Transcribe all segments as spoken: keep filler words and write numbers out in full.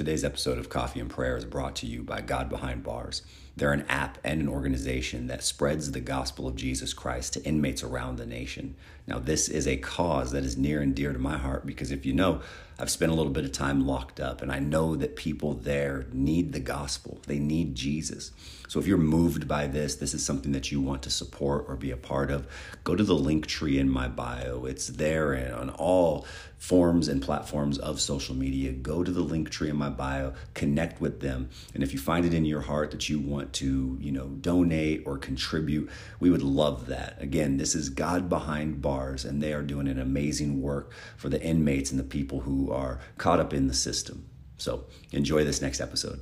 Today's episode of Coffee and Prayer is brought to you by God Behind Bars. They're an app and an organization that spreads the gospel of Jesus Christ to inmates around the nation. Now, this is a cause that is near and dear to my heart because if you know, I've spent a little bit of time locked up and I know that people there need the gospel. They need Jesus. So if you're moved by this, this is something that you want to support or be a part of, go to the link tree in my bio. It's there and on all forms and platforms of social media. Go to the link tree in my bio, connect with them. And if you find it in your heart that you want to, you know, donate or contribute, we would love that. Again, this is God Behind Bars, and they are doing an amazing work for the inmates and the people who are caught up in the system. So enjoy this next episode.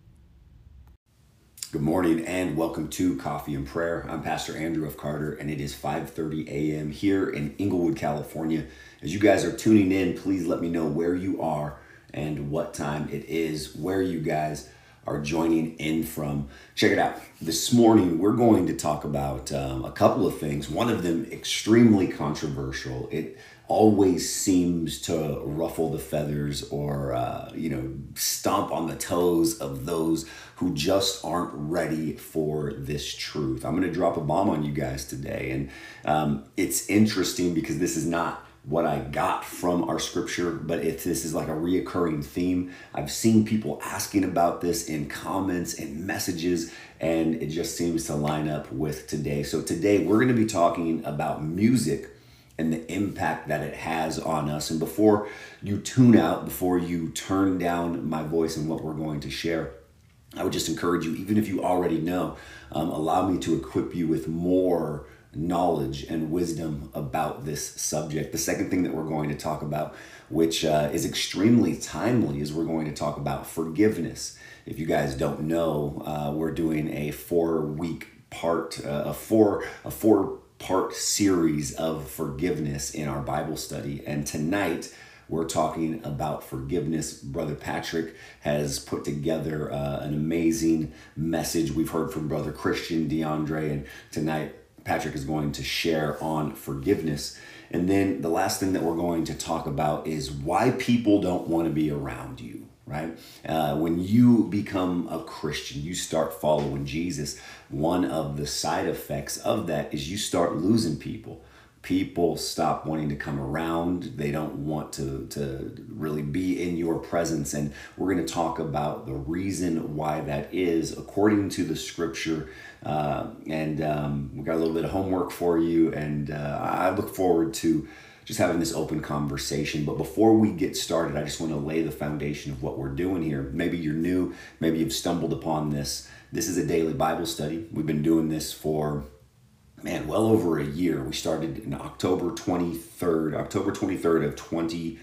Good morning and welcome to Coffee and Prayer. I'm Pastor Andrew F. Carter, and it is five thirty a.m. here in Inglewood, California. As you guys are tuning in, please let me know where you are and what time it is, where you guys are joining in from. Check it out. This morning, we're going to talk about um, a couple of things. One of them extremely controversial. It always seems to ruffle the feathers or, uh, you know, stomp on the toes of those who just aren't ready for this truth. I'm going to drop a bomb on you guys today. And um, it's interesting because this is not what I got from our scripture, but if this is like a reoccurring theme, I've seen people asking about this in comments and messages, and it just seems to line up with today. So today we're going to be talking about music and the impact that it has on us. And before you tune out, before you turn down my voice and what we're going to share, I would just encourage you, even if you already know, um, allow me to equip you with more knowledge and wisdom about this subject. The second thing that we're going to talk about, which uh, is extremely timely, is we're going to talk about forgiveness. If you guys don't know, uh, we're doing a four-week part, uh, a four, a four-part series of forgiveness in our Bible study, and tonight we're talking about forgiveness. Brother Patrick has put together uh, an amazing message. We've heard from Brother Christian, DeAndre, and tonight Patrick is going to share on forgiveness. And then the last thing that we're going to talk about is why people don't want to be around you, right? Uh, when you become a Christian, you start following Jesus, one of the side effects of that is you start losing people. People stop wanting to come around. They don't want to, to really be in your presence. And we're going to talk about the reason why that is according to the scripture. Uh, and um, we got a little bit of homework for you. And uh, I look forward to just having this open conversation. But before we get started, I just want to lay the foundation of what we're doing here. Maybe you're new. Maybe you've stumbled upon this. This is a daily Bible study. We've been doing this for Man, well over a year. We started in October twenty-third, October twenty-third of twenty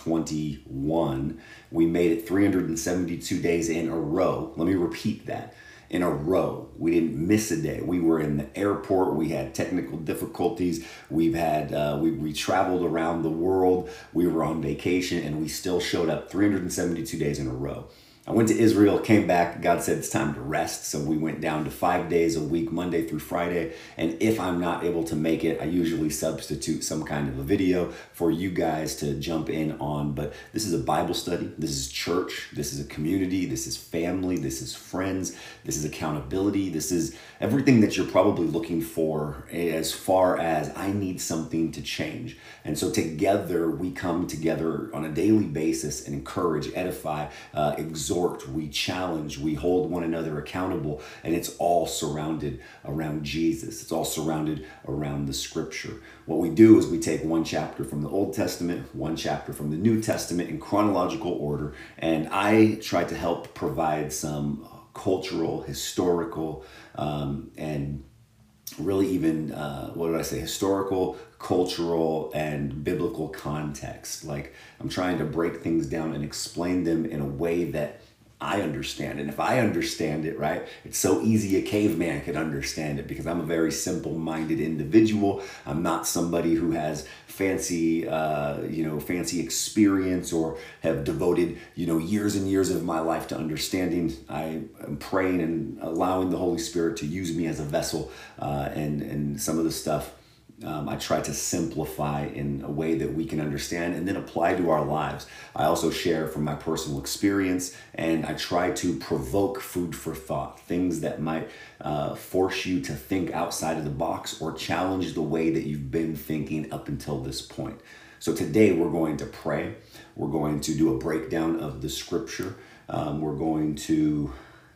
twenty-one. We made it three hundred seventy-two days in a row. Let me repeat that. In a row. We didn't miss a day. We were in the airport. We had technical difficulties. We've had, uh, we, we traveled around the world. We were on vacation and we still showed up three hundred seventy-two days in a row. I went to Israel, came back, God said it's time to rest. So we went down to five days a week, Monday through Friday. And if I'm not able to make it, I usually substitute some kind of a video for you guys to jump in on. But this is a Bible study. This is church. This is a community. This is family. This is friends. This is accountability. This is everything that you're probably looking for as far as I need something to change. And so together we come together on a daily basis and encourage, edify, uh, exhort, we challenge, we hold one another accountable, and it's all surrounded around Jesus. It's all surrounded around the scripture. What we do is we take one chapter from the Old Testament, one chapter from the New Testament in chronological order, and I try to help provide some cultural, historical, um, and really even, uh, what did I say, historical, cultural, and biblical context. Like, I'm trying to break things down and explain them in a way that I understand. And if I understand it, right, it's so easy a caveman could understand it because I'm a very simple-minded individual. I'm not somebody who has fancy, uh, you know, fancy experience or have devoted, you know, years and years of my life to understanding. I am praying and allowing the Holy Spirit to use me as a vessel, uh, and, and some of the stuff Um, I try to simplify in a way that we can understand and then apply to our lives. I also share from my personal experience, and I try to provoke food for thought, things that might uh, force you to think outside of the box or challenge the way that you've been thinking up until this point. So today we're going to pray. We're going to do a breakdown of the scripture. Um, we're going to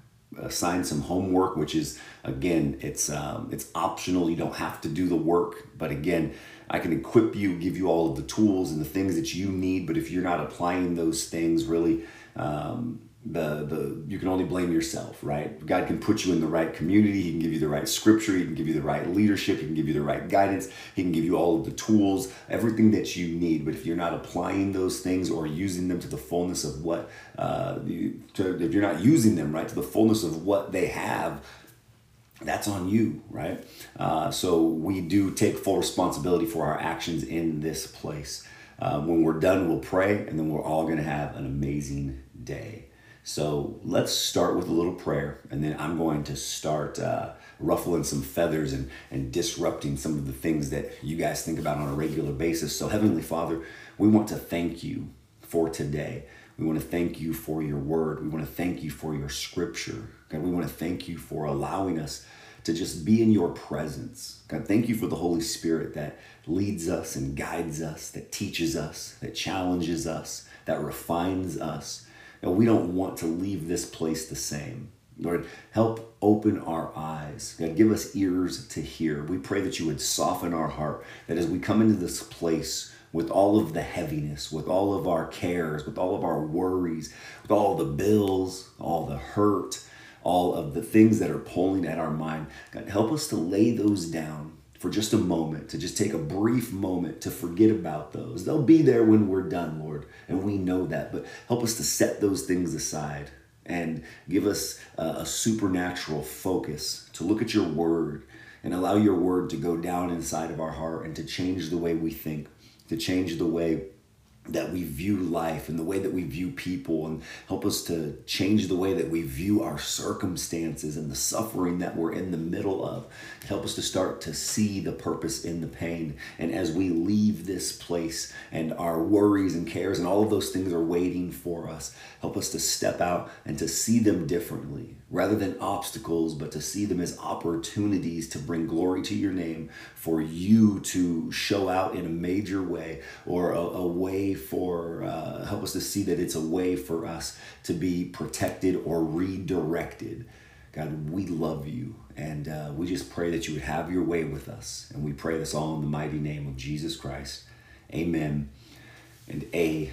assign some homework, which is, again, it's um, it's optional. You don't have to do the work, but again, I can equip you, give you all of the tools and the things that you need. But if you're not applying those things, really, um, the the you can only blame yourself, right? God can put you in the right community. He can give you the right scripture. He can give you the right leadership. He can give you the right guidance. He can give you all of the tools, everything that you need. But if you're not applying those things or using them to the fullness of what, uh, you, to, if you're not using them right to the fullness of what they have, that's on you, right? Uh, so we do take full responsibility for our actions in this place. Uh, when we're done, we'll pray, and then we're all going to have an amazing day. So let's start with a little prayer, and then I'm going to start uh, ruffling some feathers and, and disrupting some of the things that you guys think about on a regular basis. So Heavenly Father, we want to thank you for today. We want to thank you for your word. We want to thank you for your scripture. God, we want to thank you for allowing us to just be in your presence. God, thank you for the Holy Spirit that leads us and guides us, that teaches us, that challenges us, that refines us. And we don't want to leave this place the same. Lord, help open our eyes. God, give us ears to hear. We pray that you would soften our heart, that as we come into this place with all of the heaviness, with all of our cares, with all of our worries, with all the bills, all the hurt, all of the things that are pulling at our mind, God, help us to lay those down for just a moment, to just take a brief moment to forget about those. They'll be there when we're done, Lord, and we know that, but help us to set those things aside and give us a, a supernatural focus to look at your word and allow your word to go down inside of our heart and to change the way we think, to change the way that we view life and the way that we view people, and help us to change the way that we view our circumstances and the suffering that we're in the middle of. Help us to start to see the purpose in the pain. And as we leave this place and our worries and cares and all of those things are waiting for us, help us to step out and to see them differently, rather than obstacles, but to see them as opportunities to bring glory to your name, for you to show out in a major way, or a, a way for, uh, help us to see that it's a way for us to be protected or redirected. God, we love you, and uh, we just pray that you would have your way with us. And we pray this all in the mighty name of Jesus Christ. Amen and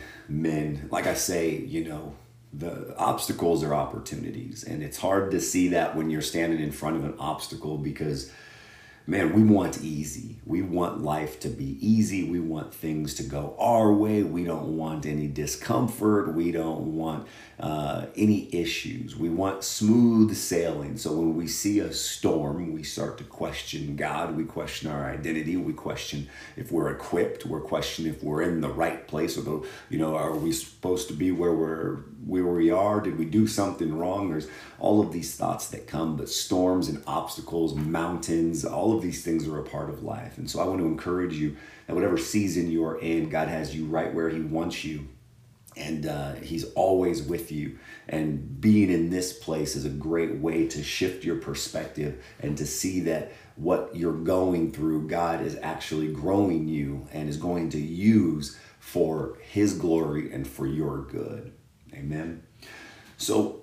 amen. Like I say, you know, the obstacles are opportunities, and it's hard to see that when you're standing in front of an obstacle, because man, we want easy. We want life to be easy. We want things to go our way. We don't want any discomfort. We don't want uh, any issues. We want smooth sailing. So when we see a storm, we start to question God. We question our identity. We question if we're equipped. We're questioning if we're in the right place, or the, you know, are we supposed to be where we're where we are? Did we do something wrong? There's all of these thoughts that come, but storms and obstacles, mountains, all of these things are a part of life. And so I want to encourage you that whatever season you're in, God has you right where he wants you. And uh, he's always with you. And being in this place is a great way to shift your perspective and to see that what you're going through, God is actually growing you and is going to use for his glory and for your good. Amen. So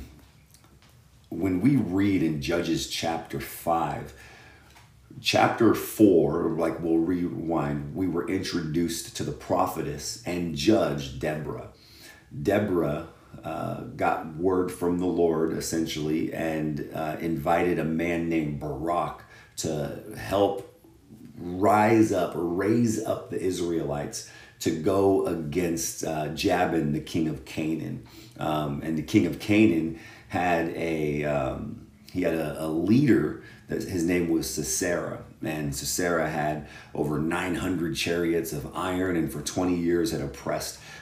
when we read in Judges chapter five, chapter four, like we'll rewind, we were introduced to the prophetess and judge Deborah. Deborah uh, got word from the Lord, essentially, and uh, invited a man named Barak to help rise up or raise up the Israelites to go against uh, Jabin, the king of Canaan. Um, and the king of Canaan had a um, he had a, a leader that his name was Sisera, and Sisera had over nine hundred chariots of iron, and for twenty years had oppressed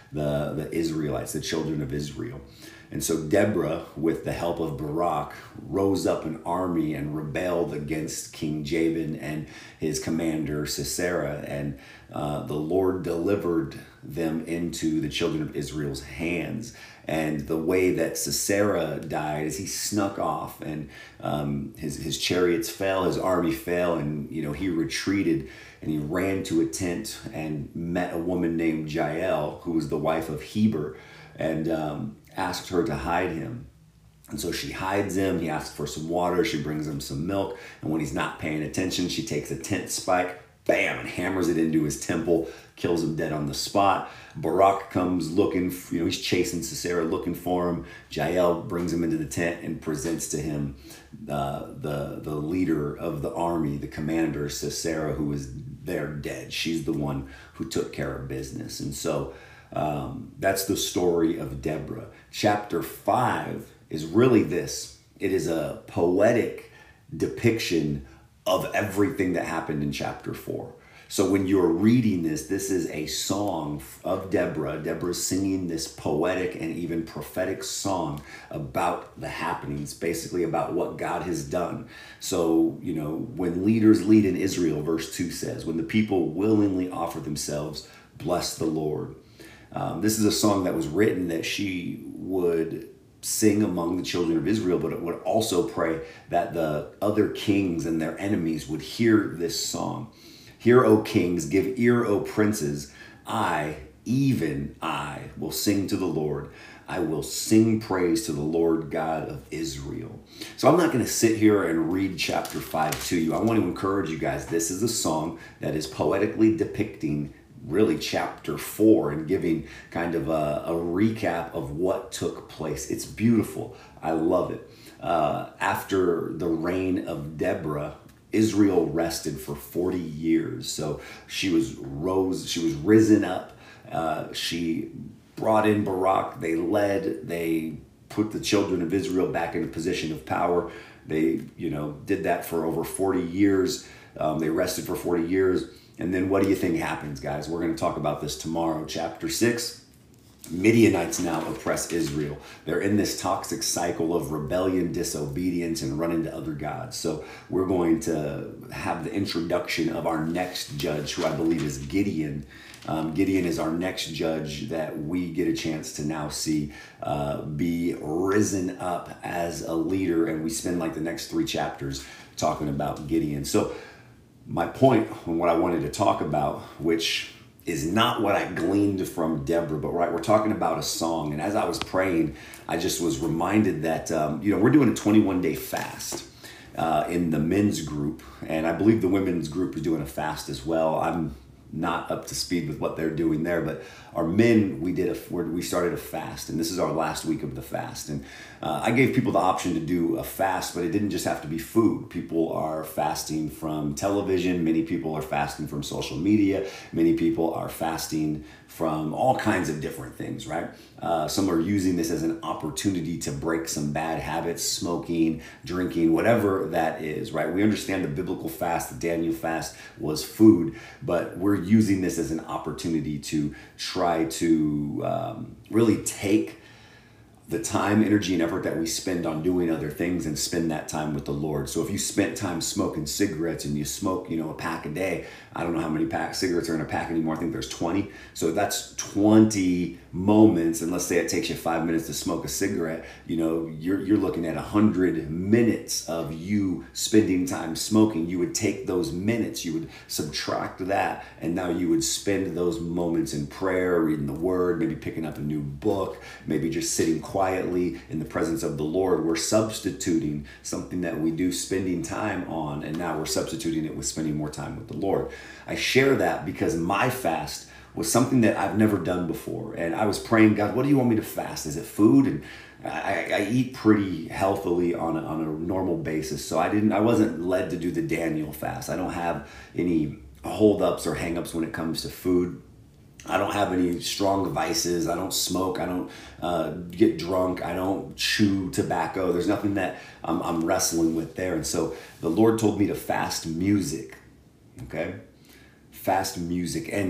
the, the Israelites, the children of Israel. And so Deborah, with the help of Barak, rose up an army and rebelled against King Jabin and his commander Sisera. And uh, the Lord delivered them into the children of Israel's hands. And the way that Sisera died is he snuck off, and um, his, his chariots fell, his army fell, and you know he retreated, and he ran to a tent and met a woman named Jael, who was the wife of Heber, and um, asked her to hide him. And so she hides him. He asks for some water. She brings him some milk. And when he's not paying attention, she takes a tent spike, bam, and hammers it into his temple, kills him dead on the spot. Barak comes looking, you know, he's chasing Sisera, looking for him. Jael brings him into the tent and presents to him uh, the, the leader of the army, the commander, Sisera, who was there dead. She's the one who took care of business. And so um, that's the story of Deborah. Chapter five is really this. It is a poetic depiction of everything that happened in chapter four. So when you're reading this, this is a song of Deborah. Deborah's singing this poetic and even prophetic song about the happenings, basically about what God has done. So, you know, when leaders lead in Israel, verse two says, when the people willingly offer themselves, bless the Lord. Um, this is a song that was written that she would sing among the children of Israel, but it would also pray that the other kings and their enemies would hear this song. Hear, O kings, give ear, O princes. I, even I, will sing to the Lord. I will sing praise to the Lord God of Israel. So I'm not going to sit here and read chapter five to you. I want to encourage you guys. This is a song that is poetically depicting really chapter four and giving kind of a, a recap of what took place. It's beautiful. I love it. Uh, after the reign of Deborah, Israel rested for forty years. So she was rose, she was risen up. Uh, she brought in Barak. They led, they put the children of Israel back in a position of power. They, you know, did that for over forty years. Um, they rested for forty years. And then what do you think happens, guys? We're going to talk about this tomorrow. Chapter six, Midianites now oppress Israel. They're in this toxic cycle of rebellion, disobedience, and running to other gods. So we're going to have the introduction of our next judge, who I believe is Gideon. Um, Gideon is our next judge that we get a chance to now see uh, be risen up as a leader. And we spend like the next three chapters talking about Gideon. So my point and what I wanted to talk about, which is not what I gleaned from Deborah, but right, we're talking about a song. And as I was praying, I just was reminded that, um, you know, we're doing a twenty-one day fast uh, in the men's group. And I believe the women's group is doing a fast as well. I'm not up to speed with what they're doing there, but our men, we did a, we started a fast, and this is our last week of the fast. And uh, I gave people the option to do a fast, but it didn't just have to be food. People are fasting from television. Many people are fasting from social media. Many people are fasting from all kinds of different things, right? Uh, some are using this as an opportunity to break some bad habits, smoking, drinking, whatever that is, right? We understand the biblical fast, the Daniel fast was food, but we're using this as an opportunity to try to um, really take the time, energy, and effort that we spend on doing other things and spend that time with the Lord. So if you spent time smoking cigarettes and you smoke, you know, a pack a day, I don't know how many pack cigarettes are in a pack anymore. I think there's twenty. So that's twenty moments. And let's say it takes you five minutes to smoke a cigarette. You know, you're you're looking at a hundred minutes of you spending time smoking. You would take those minutes, you would subtract that, and now you would spend those moments in prayer, reading the Word, maybe picking up a new book, maybe just sitting quietly in the presence of the Lord. We're substituting something that we do spending time on, and now we're substituting it with spending more time with the Lord. I share that because my fast was something that I've never done before. And I was praying, God, what do you want me to fast? Is it food? And I, I eat pretty healthily on a, on a normal basis. So I didn't, I wasn't led to do the Daniel fast. I don't have any holdups or hangups when it comes to food. I don't have any strong vices. I don't smoke. I don't uh, get drunk. I don't chew tobacco. There's nothing that I'm, I'm wrestling with there. And so the Lord told me to fast music. Okay? Fast music. And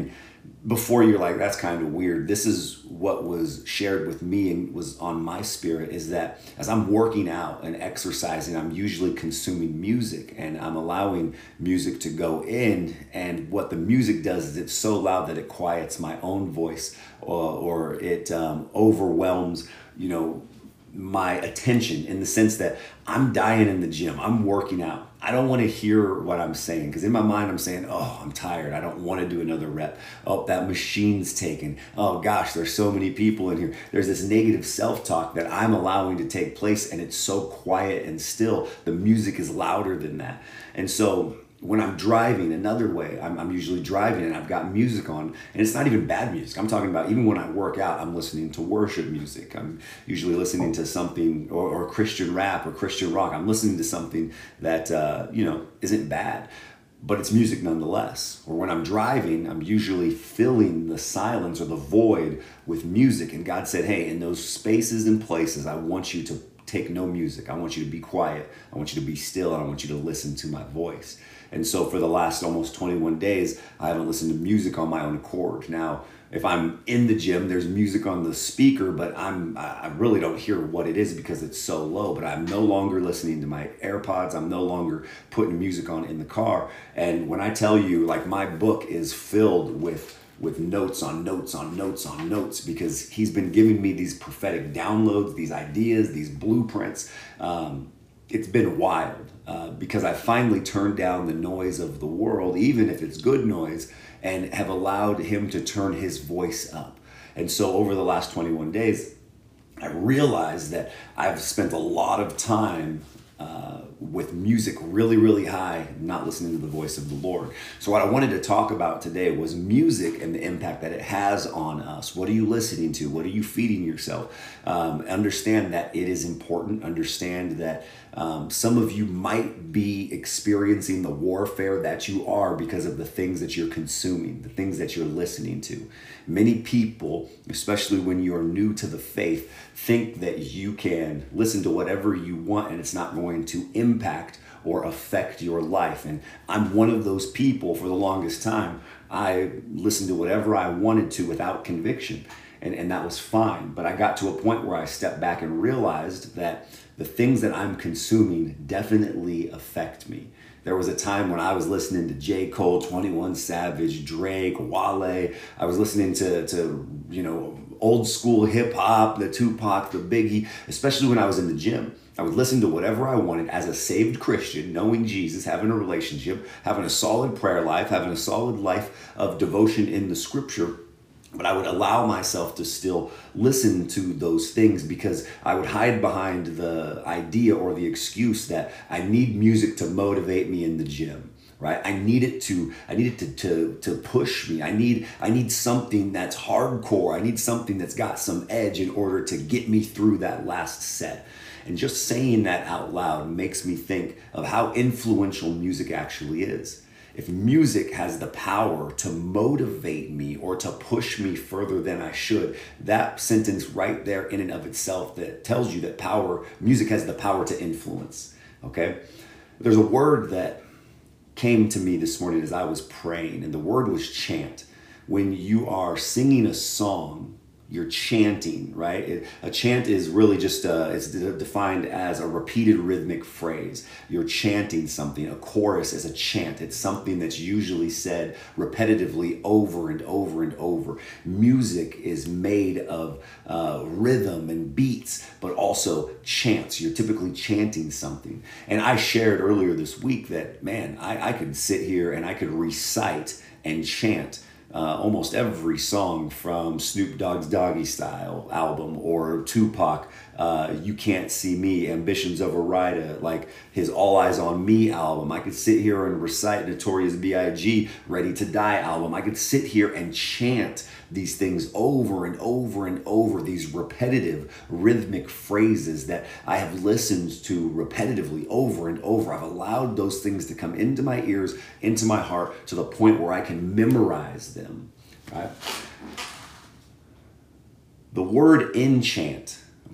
before you're like, that's kind of weird, this is what was shared with me and was on my spirit, is that as I'm working out and exercising, I'm usually consuming music, and I'm allowing music to go in. And what the music does is it's so loud that it quiets my own voice, or, or it um, overwhelms, you know, my attention, in the sense that I'm dying in the gym, I'm working out. I don't want to hear what I'm saying, because in my mind I'm saying, oh, I'm tired, I don't want to do another rep. Oh, that machine's taken. Oh gosh, there's so many people in here. There's this negative self-talk that I'm allowing to take place, and it's so quiet and still. The music is louder than that. And so when I'm driving, another way, I'm, I'm usually driving and I've got music on, and it's not even bad music. I'm talking about even when I work out, I'm listening to worship music. I'm usually listening to something, or, or Christian rap or Christian rock. I'm listening to something that, uh, you know, isn't bad, but it's music nonetheless. Or when I'm driving, I'm usually filling the silence or the void with music. And God said, hey, in those spaces and places, I want you to take no music. I want you to be quiet. I want you to be still, and I want you to listen to my voice. And so for the last almost twenty-one days, I haven't listened to music on my own accord. Now, if I'm in the gym, there's music on the speaker, but I'm, I really don't hear what it is because it's so low. But I'm no longer listening to my AirPods. I'm no longer putting music on in the car. And when I tell you, like, my book is filled with with notes on notes on notes on notes, because he's been giving me these prophetic downloads, these ideas, these blueprints. Um, it's been wild uh, because I finally turned down the noise of the world, even if it's good noise, and have allowed him to turn his voice up. And so over the last twenty-one days, I realized that I've spent a lot of time Uh, with music really, really high, not listening to the voice of the Lord. So what I wanted to talk about today was music and the impact that it has on us. What are you listening to? What are you feeding yourself? Um, understand that it is important. Understand that um, some of you might be experiencing the warfare that you are because of the things that you're consuming, the things that you're listening to. Many people, especially when you're new to the faith, think that you can listen to whatever you want and it's not going to impact or affect your life. And I'm one of those people. For the longest time, I listened to whatever I wanted to without conviction. And, and that was fine. But I got to a point where I stepped back and realized that the things that I'm consuming definitely affect me. There was a time when I was listening to J. Cole, twenty-one Savage, Drake, Wale. I was listening to, to you know, old school hip hop, the Tupac, the Biggie, especially when I was in the gym. I would listen to whatever I wanted as a saved Christian, knowing Jesus, having a relationship, having a solid prayer life, having a solid life of devotion in the scripture. But I would allow myself to still listen to those things because I would hide behind the idea or the excuse that I need music to motivate me in the gym. Right? I need it to, I need it to, to, to push me. I need, I need something that's hardcore. I need something that's got some edge in order to get me through that last set. And just saying that out loud makes me think of how influential music actually is. If music has the power to motivate me or to push me further than I should, that sentence right there in and of itself that tells you that power, music has the power to influence. Okay? There's a word that came to me this morning as I was praying, and the word was chant. When you are singing a song, you're chanting, right? It, a chant is really just, uh, it's defined as a repeated rhythmic phrase. You're chanting something. A chorus is a chant. It's something that's usually said repetitively over and over and over. Music is made of uh, rhythm and beats, but also chants. You're typically chanting something. And I shared earlier this week that, man, I, I could sit here and I could recite and chant Uh, almost every song from Snoop Dogg's Doggy Style album, or Tupac, uh, You Can't See Me, Ambitions of a Rider, like his All Eyes on Me album. I could sit here and recite Notorious B I G Ready to Die album. I could sit here and chant these things over and over and over, these repetitive rhythmic phrases that I have listened to repetitively over and over. I've allowed those things to come into my ears, into my heart, to the point where I can memorize them, right? The word enchant,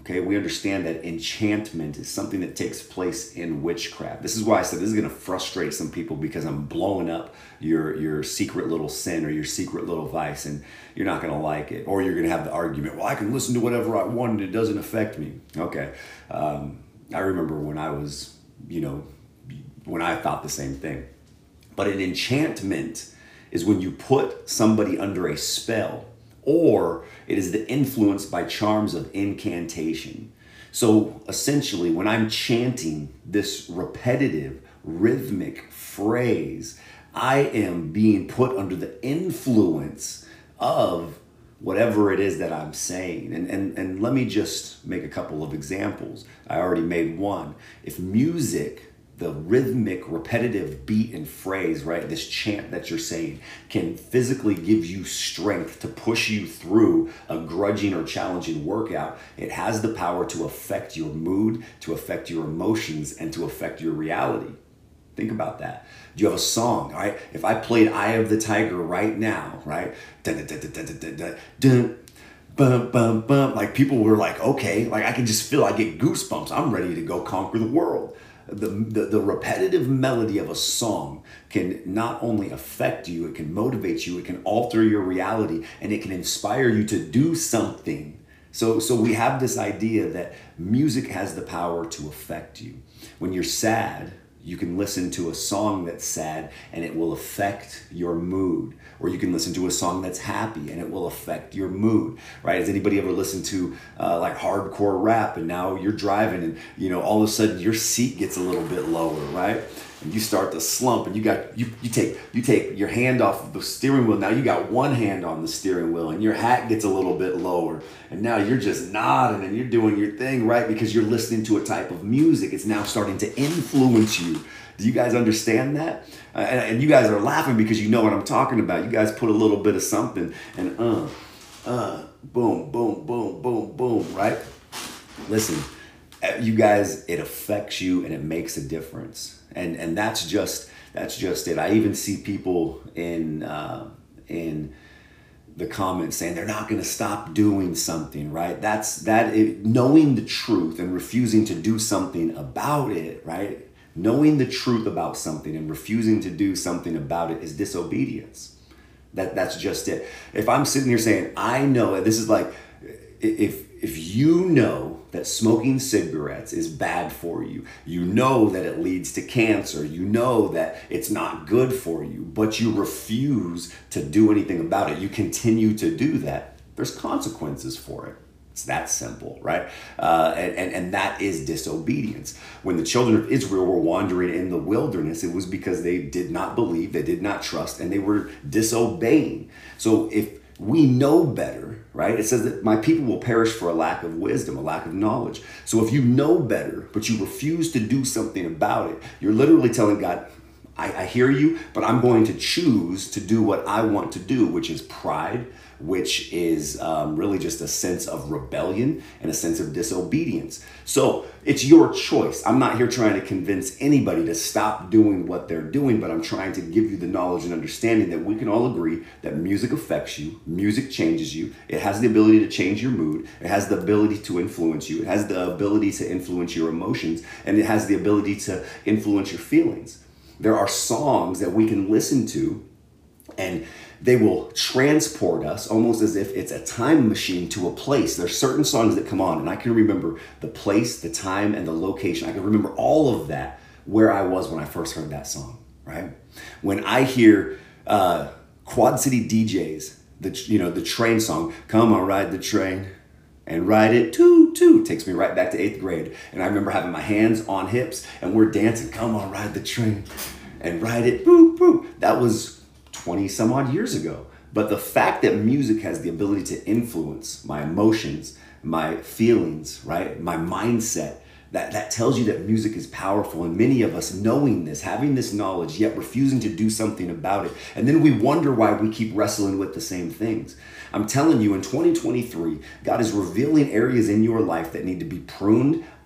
Okay, we understand that enchantment is something that takes place in witchcraft. This is why I said this is going to frustrate some people, because I'm blowing up your your secret little sin or your secret little vice, and you're not going to like it. Or you're going to have the argument, well, I can listen to whatever I want and it doesn't affect me. Okay, um, I remember when I was, you know, when I thought the same thing. But an enchantment is when you put somebody under a spell, or it is the influence by charms of incantation. So essentially, when I'm chanting this repetitive, rhythmic phrase, I am being put under the influence of whatever it is that I'm saying. And, and, and let me just make a couple of examples. I already made one. If music, the rhythmic, repetitive beat and phrase, right, this chant that you're saying, can physically give you strength to push you through a grudging or challenging workout, it has the power to affect your mood, to affect your emotions, and to affect your reality. Think about that. Do you have a song, right? If I played Eye of the Tiger right now, right? Dun, dun, dun, dun, dun, dun, dun, bum, bum, bum. Like, people were like, okay, like I can just feel, I get goosebumps. I'm ready to go conquer the world. The, the, the repetitive melody of a song can not only affect you, it can motivate you, it can alter your reality, and it can inspire you to do something. So, so we have this idea that music has the power to affect you. When you're sad, you can listen to a song that's sad and it will affect your mood. Or you can listen to a song that's happy and it will affect your mood, right? Has anybody ever listened to uh, like hardcore rap, and now you're driving and, you know, all of a sudden your seat gets a little bit lower, right? And you start to slump, and you got you you take you take your hand off of the steering wheel. Now you got one hand on the steering wheel, and your hat gets a little bit lower, and now you're just nodding and you're doing your thing, right? Because you're listening to a type of music. It's now starting to influence you. Do you guys understand that? Uh, and, and you guys are laughing because you know what I'm talking about. You guys put a little bit of something, and uh, uh, boom, boom, boom, boom, boom, right? Listen, you guys, it affects you and it makes a difference. And and that's just that's just it. I even see people in uh, in the comments saying they're not going to stop doing something, right? That's that it, knowing the truth and refusing to do something about it, right? Knowing the truth about something and refusing to do something about it is disobedience. That that's just it. If I'm sitting here saying, I know, this is like, if if you know that smoking cigarettes is bad for you, you know that it leads to cancer, you know that it's not good for you, but you refuse to do anything about it, you continue to do that, there's consequences for it. It's that simple, right? Uh, and, and, and that is disobedience. When the children of Israel were wandering in the wilderness, it was because they did not believe, they did not trust, and they were disobeying. So if we know better, right? It says that my people will perish for a lack of wisdom, a lack of knowledge. So if you know better, but you refuse to do something about it, you're literally telling God, I, I hear you, but I'm going to choose to do what I want to do, which is pride, which is um, really just a sense of rebellion and a sense of disobedience. So it's your choice. I'm not here trying to convince anybody to stop doing what they're doing, but I'm trying to give you the knowledge and understanding that we can all agree that music affects you, music changes you, it has the ability to change your mood, it has the ability to influence you, it has the ability to influence your emotions, and it has the ability to influence your feelings. There are songs that we can listen to and they will transport us almost as if it's a time machine to a place. There's certain songs that come on and I can remember the place, the time, and the location. I can remember all of that, where I was when I first heard that song, right? When I hear uh, Quad City D Js, the, you know, the train song, come on, ride the train and ride it toot toot, takes me right back to eighth grade. And I remember having my hands on hips and we're dancing, come on, ride the train and ride it, boop, boop. That was twenty some odd years ago. But the fact that music has the ability to influence my emotions, my feelings, right? My mindset, that, that tells you that music is powerful. And many of us knowing this, having this knowledge, yet refusing to do something about it. And then we wonder why we keep wrestling with the same things. I'm telling you, in twenty twenty-three, God is revealing areas in your life that need to be pruned,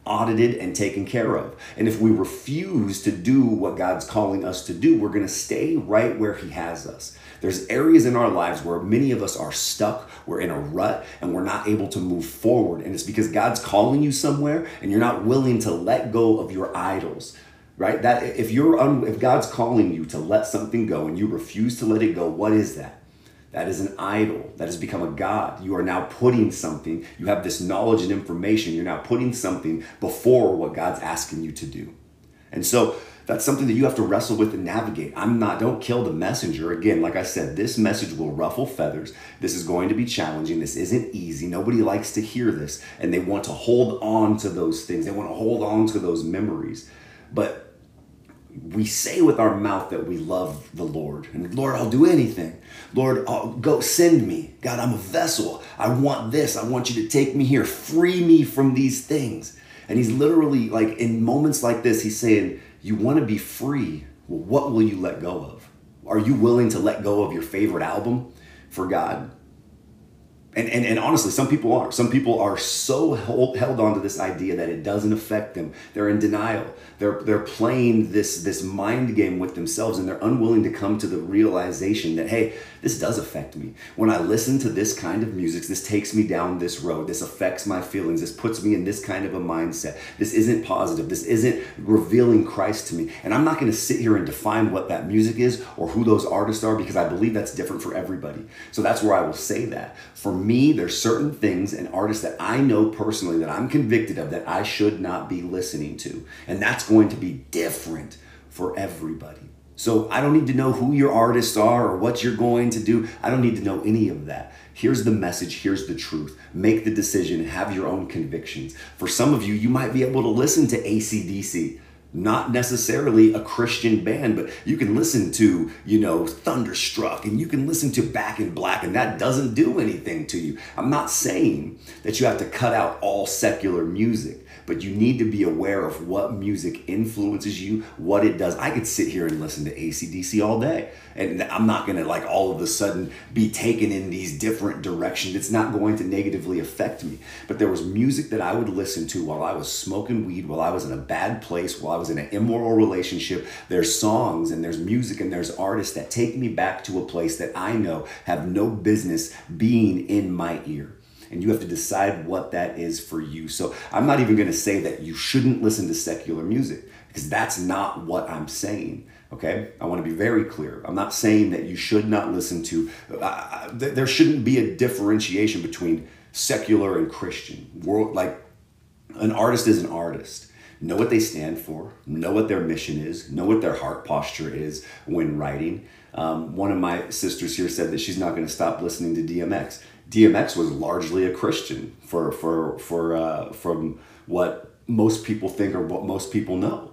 audited and taken care of. And if we refuse to do what God's calling us to do, we're going to stay right where he has us. There's areas in our lives where many of us are stuck, we're in a rut, and we're not able to move forward. And it's because God's calling you somewhere and you're not willing to let go of your idols, right? That if you're un, if God's calling you to let something go and you refuse to let it go, what is that? That is an idol. That has become a god. You are now putting something, you have this knowledge and information, you're now putting something before what God's asking you to do. And so that's something that you have to wrestle with and navigate. I'm not, don't kill the messenger. Again, like I said, this message will ruffle feathers. This is going to be challenging. This isn't easy. Nobody likes to hear this, and they want to hold on to those things. They want to hold on to those memories. But we say with our mouth that we love the Lord. And Lord, I'll do anything. Lord, I'll go send me. God, I'm a vessel. I want this. I want you to take me here. Free me from these things. And he's literally like in moments like this, he's saying, you want to be free. Well, what will you let go of? Are you willing to let go of your favorite album for God? And, and, and honestly, some people aren't. Some people are so held, held on to this idea that it doesn't affect them. They're in denial. They're, they're playing this, this mind game with themselves, and they're unwilling to come to the realization that, hey, this does affect me. When I listen to this kind of music, this takes me down this road. This affects my feelings. This puts me in this kind of a mindset. This isn't positive. This isn't revealing Christ to me. And I'm not going to sit here and define what that music is or who those artists are, because I believe that's different for everybody. So that's where I will say that. For me, there's certain things and artists that I know personally that I'm convicted of that I should not be listening to. And that's going to be different for everybody. So I don't need to know who your artists are or what you're going to do. I don't need to know any of that. Here's the message. Here's the truth. Make the decision. Have your own convictions. For some of you, you might be able to listen to A C D C. Not necessarily a Christian band, but you can listen to, you know, Thunderstruck, and you can listen to Back in Black, and that doesn't do anything to you. I'm not saying that you have to cut out all secular music, but you need to be aware of what music influences you, what it does. I could sit here and listen to A C D C all day, and I'm not going to like all of a sudden be taken in these different directions. It's not going to negatively affect me. But there was music that I would listen to while I was smoking weed, while I was in a bad place, while I was in an immoral relationship. There's songs and there's music and there's artists that take me back to a place that I know have no business being in my ear. And you have to decide what that is for you. So I'm not even going to say that you shouldn't listen to secular music, because that's not what I'm saying. Okay, I want to be very clear. I'm not saying that you should not listen to, uh, th- there shouldn't be a differentiation between secular and Christian. World, like an artist is an artist. Know what they stand for, know what their mission is, know what their heart posture is when writing. Um, one of my sisters here said that she's not going to stop listening to D M X. D M X was largely a Christian for, for, for, uh, from what most people think or what most people know.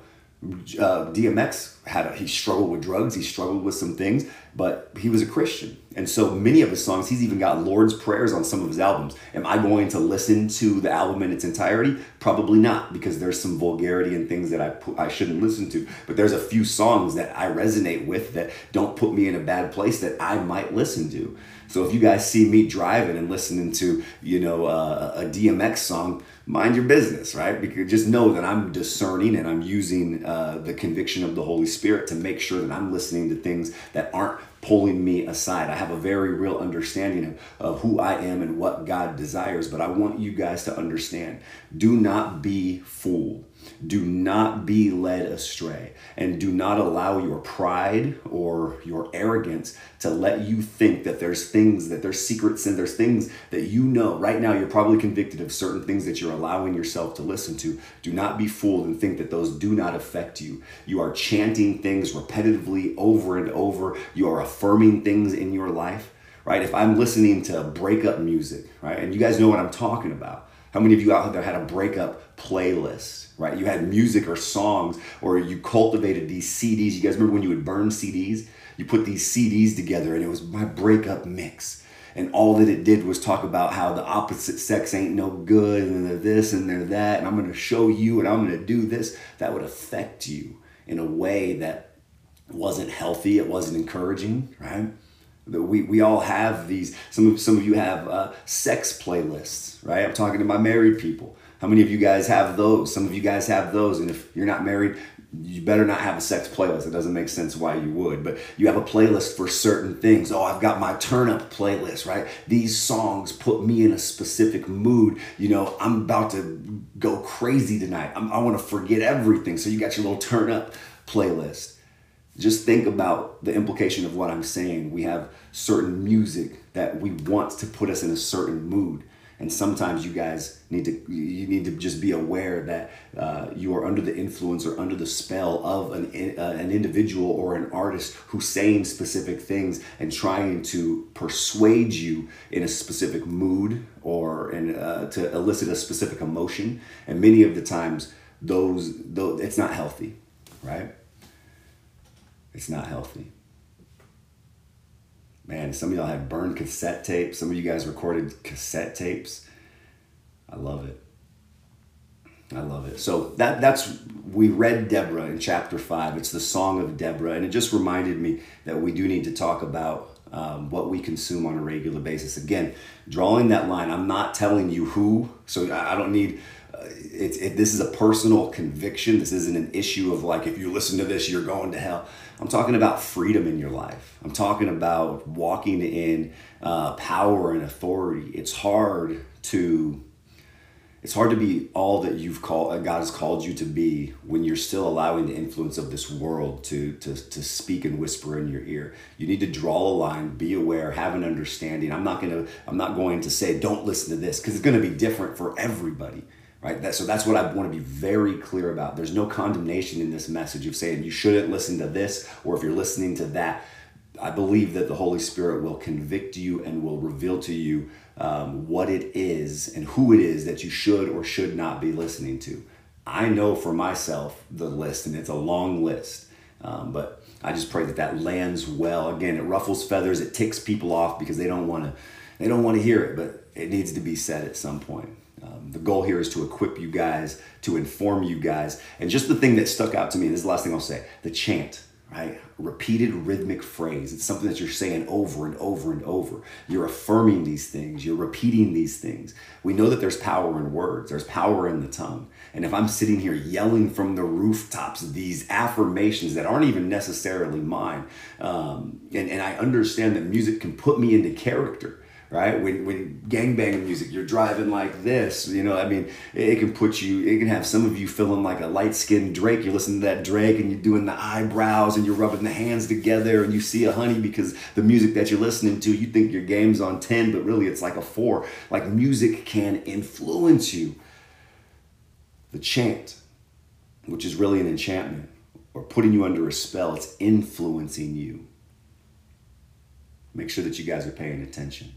Uh, D M X had a, he struggled with drugs, he struggled with some things, but he was a Christian. And so many of his songs, he's even got Lord's Prayers on some of his albums. Am I going to listen to the album in its entirety? Probably not, because there's some vulgarity and things that I pu- I shouldn't listen to. But there's a few songs that I resonate with that don't put me in a bad place that I might listen to. So if you guys see me driving and listening to, you know, uh, a D M X song, mind your business, right? Because just know that I'm discerning and I'm using uh, the conviction of the Holy Spirit to make sure that I'm listening to things that aren't pulling me aside. I have a very real understanding of, of who I am and what God desires, but I want you guys to understand, do not be fooled. Do not be led astray, and do not allow your pride or your arrogance to let you think that there's things, that there's secrets and there's things that you know. Right now, you're probably convicted of certain things that you're allowing yourself to listen to. Do not be fooled and think that those do not affect you. You are chanting things repetitively over and over. You are affirming things in your life, right? If I'm listening to breakup music, right, and you guys know what I'm talking about. How many of you out there had a breakup playlist, right? You had music or songs, or you cultivated these C Ds. You guys remember when you would burn C Ds? You put these C Ds together and it was my breakup mix. And all that it did was talk about how the opposite sex ain't no good, and they're this and they're that, and I'm going to show you and I'm going to do this. That would affect you in a way that wasn't healthy. It wasn't encouraging, right? We, we all have these, some of, some of you have uh, sex playlists, right? I'm talking to my married people. How many of you guys have those? Some of you guys have those. And if you're not married, you better not have a sex playlist. It doesn't make sense why you would, but you have a playlist for certain things. Oh, I've got my turn up playlist, right? These songs put me in a specific mood. You know, I'm about to go crazy tonight. I'm, I want to forget everything. So you got your little turn up playlist. Just think about the implication of what I'm saying. We have certain music that we want to put us in a certain mood. And sometimes you guys need to, you need to just be aware that uh, you are under the influence or under the spell of an, uh, an individual or an artist who's saying specific things and trying to persuade you in a specific mood or in, uh, to elicit a specific emotion. And many of the times those, those it's not healthy, right? It's not healthy. Man, some of y'all have burned cassette tapes. Some of you guys recorded cassette tapes. I love it. I love it. So that that's, we read Deborah in chapter five. It's the Song of Deborah. And it just reminded me that we do need to talk about um, what we consume on a regular basis. Again, drawing that line, I'm not telling you who, so I don't need... It's it, this is a personal conviction. This isn't an issue of like, if you listen to this, you're going to hell. I'm talking about freedom in your life. I'm talking about walking in uh, power and authority. It's hard to, it's hard to be all that you've called, God has called you to be when you're still allowing the influence of this world to, to, to speak and whisper in your ear. You need to draw a line, be aware, have an understanding. I'm not going to, I'm not going to say, don't listen to this, because it's going to be different for everybody. Right? That, so that's what I want to be very clear about. There's no condemnation in this message of saying you shouldn't listen to this, or if you're listening to that. I believe that the Holy Spirit will convict you and will reveal to you um, what it is and who it is that you should or should not be listening to. I know for myself the list, and it's a long list, um, but I just pray that that lands well. Again, it ruffles feathers, it ticks people off because they don't want to, they don't want to hear it, but it needs to be said at some point. Um, the goal here is to equip you guys, to inform you guys. And just the thing that stuck out to me, and this is the last thing I'll say, the chant, right? Repeated rhythmic phrase. It's something that you're saying over and over and over. You're affirming these things. You're repeating these things. We know that there's power in words. There's power in the tongue. And if I'm sitting here yelling from the rooftops these affirmations that aren't even necessarily mine, um, and, and I understand that music can put me into character, right? When when gangbang music, you're driving like this, you know, I mean, it can put you, it can have some of you feeling like a light-skinned Drake. You listen to that Drake and you're doing the eyebrows and you're rubbing the hands together and you see a honey because the music that you're listening to, you think your game's on ten, but really it's like a four. Like music can influence you. The chant, which is really an enchantment or putting you under a spell, it's influencing you. Make sure that you guys are paying attention.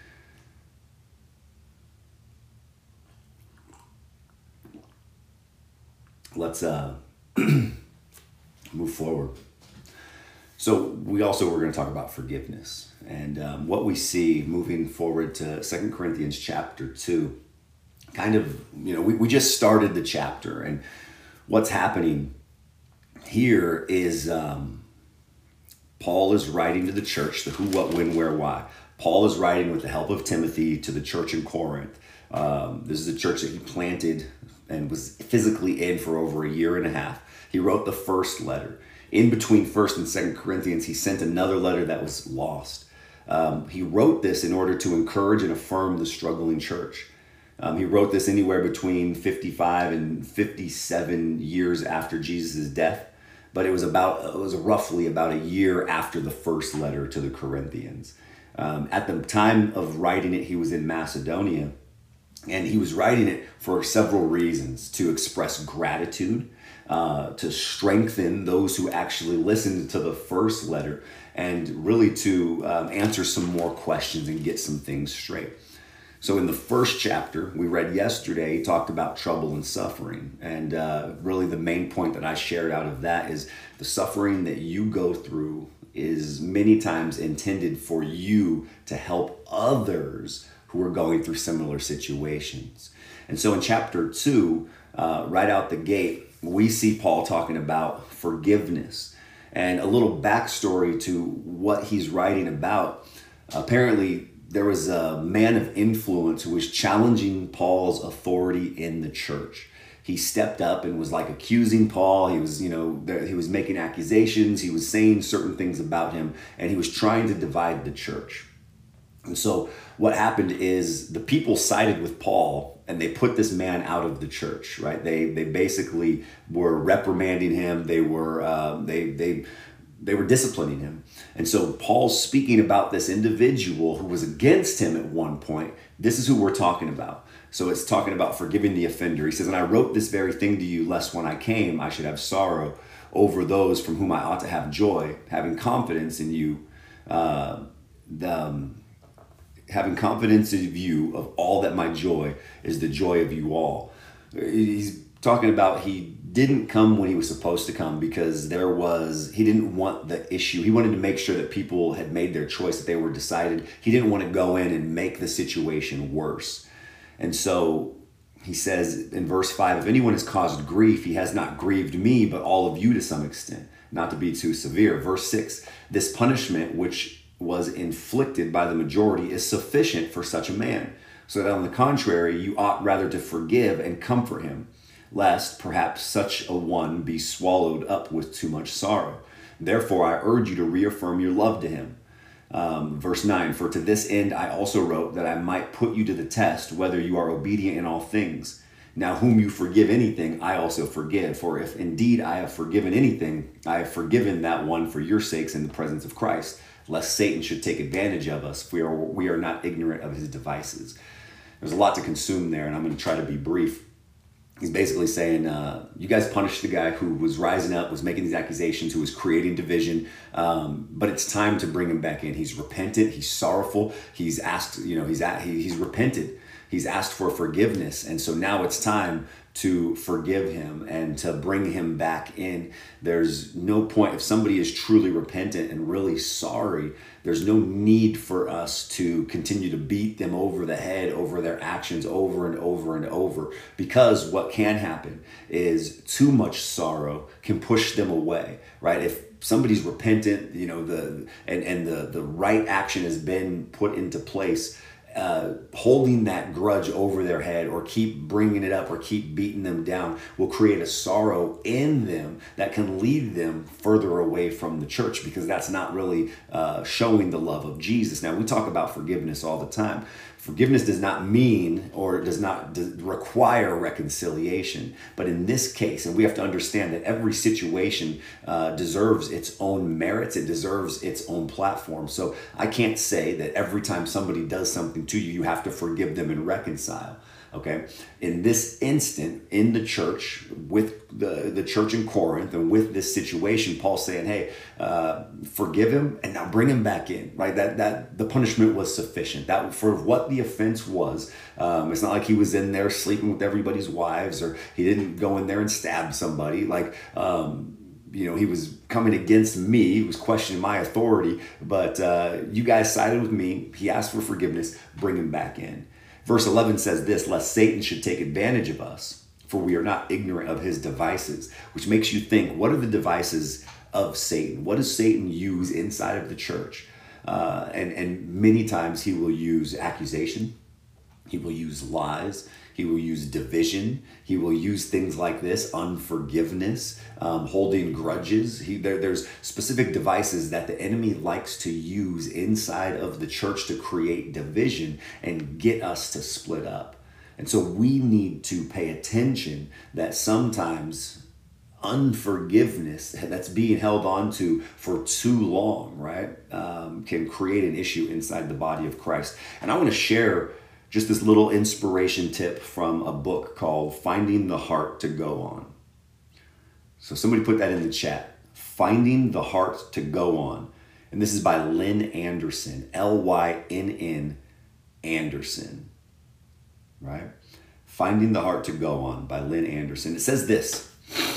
Let's uh, move forward. So we also, we're going to talk about forgiveness and um, what we see moving forward to Second Corinthians chapter two. Kind of, you know, we, we just started the chapter, and what's happening here is um, Paul is writing to the church, the who, what, when, where, why. Paul is writing with the help of Timothy to the church in Corinth. Um, this is a church that he planted and was physically in for over a year and a half. He wrote the first letter. In between First and Second Corinthians, he sent another letter that was lost. Um, he wrote this in order to encourage and affirm the struggling church. Um, he wrote this anywhere between fifty-five and fifty-seven years after Jesus' death, but it was about it was roughly about a year after the first letter to the Corinthians. Um, at the time of writing it, he was in Macedonia, and he was writing it for several reasons: to express gratitude, uh, to strengthen those who actually listened to the first letter, and really to um, answer some more questions and get some things straight. So in the first chapter we read yesterday, he talked about trouble and suffering. And uh, really the main point that I shared out of that is the suffering that you go through is many times intended for you to help others who are going through similar situations. And so in chapter two, uh, right out the gate, we see Paul talking about forgiveness. And a little backstory to what he's writing about. Apparently, there was a man of influence who was challenging Paul's authority in the church. He stepped up and was like accusing Paul. He was, you know, he was making accusations. He was saying certain things about him, and he was trying to divide the church. And so what happened is the people sided with Paul, and they put this man out of the church, right? They they basically were reprimanding him. They were uh, they they they were disciplining him. And so Paul's speaking about this individual who was against him at one point. This is who we're talking about. So it's talking about forgiving the offender. He says, "And I wrote this very thing to you, lest when I came, I should have sorrow over those from whom I ought to have joy, having confidence in you, uh, the, um, having confidence in you of all that my joy is the joy of you all." He's talking about he didn't come when he was supposed to come because there was, he didn't want the issue. He wanted to make sure that people had made their choice, that they were decided. He didn't want to go in and make the situation worse. And so he says in verse five, "If anyone has caused grief, he has not grieved me, but all of you to some extent," not to be too severe. Verse six, "This punishment which was inflicted by the majority is sufficient for such a man, so that on the contrary, you ought rather to forgive and comfort him, lest perhaps such a one be swallowed up with too much sorrow. Therefore, I urge you to reaffirm your love to him." Um, verse nine, "For to this end I also wrote, that I might put you to the test, whether you are obedient in all things. Now whom you forgive anything, I also forgive. For if indeed I have forgiven anything, I have forgiven that one for your sakes in the presence of Christ, lest Satan should take advantage of us. We are, we are not ignorant of his devices." There's a lot to consume there, and I'm going to try to be brief. He's basically saying, uh, you guys punished the guy who was rising up, was making these accusations, who was creating division, um, but it's time to bring him back in. He's repentant, he's sorrowful, he's asked, you know, he's at, he, he's repented, he's asked for forgiveness, and so now it's time to forgive him and to bring him back in. There's no point, if somebody is truly repentant and really sorry, there's no need for us to continue to beat them over the head over their actions over and over and over, because what can happen is too much sorrow can push them away, right? If somebody's repentant, you know, the and, and the, the right action has been put into place, Uh, holding that grudge over their head or keep bringing it up or keep beating them down will create a sorrow in them that can lead them further away from the church, because that's not really uh, showing the love of Jesus. Now, we talk about forgiveness all the time. Forgiveness does not mean or does not d- require reconciliation. But in this case, and we have to understand that every situation uh, deserves its own merits. It deserves its own platform. So I can't say that every time somebody does something to you, you have to forgive them and reconcile. Okay. In this instant, in the church, with the, the church in Corinth and with this situation, Paul's saying, hey, uh, forgive him and now bring him back in, right? That, that the punishment was sufficient. That for what the offense was. Um, it's not like he was in there sleeping with everybody's wives, or he didn't go in there and stab somebody. Like, um, you know, he was coming against me. He was questioning my authority, but uh, you guys sided with me. He asked for forgiveness, bring him back in. Verse eleven says this, lest Satan should take advantage of us, for we are not ignorant of his devices, which makes you think, what are the devices of Satan? What does Satan use inside of the church? Uh, and, and many times he will use accusation. He will use lies. He will use division. He will use things like this, unforgiveness, um, holding grudges. He, there, there's specific devices that the enemy likes to use inside of the church to create division and get us to split up. And so we need to pay attention that sometimes unforgiveness that's being held on to for too long, right, um, can create an issue inside the body of Christ. And I want to share just this little inspiration tip from a book called Finding the Heart to Go On. So somebody put that in the chat. Finding the Heart to Go On. And this is by Lynn Anderson, L Y N N Anderson, right? Finding the Heart to Go On by Lynn Anderson. It says this: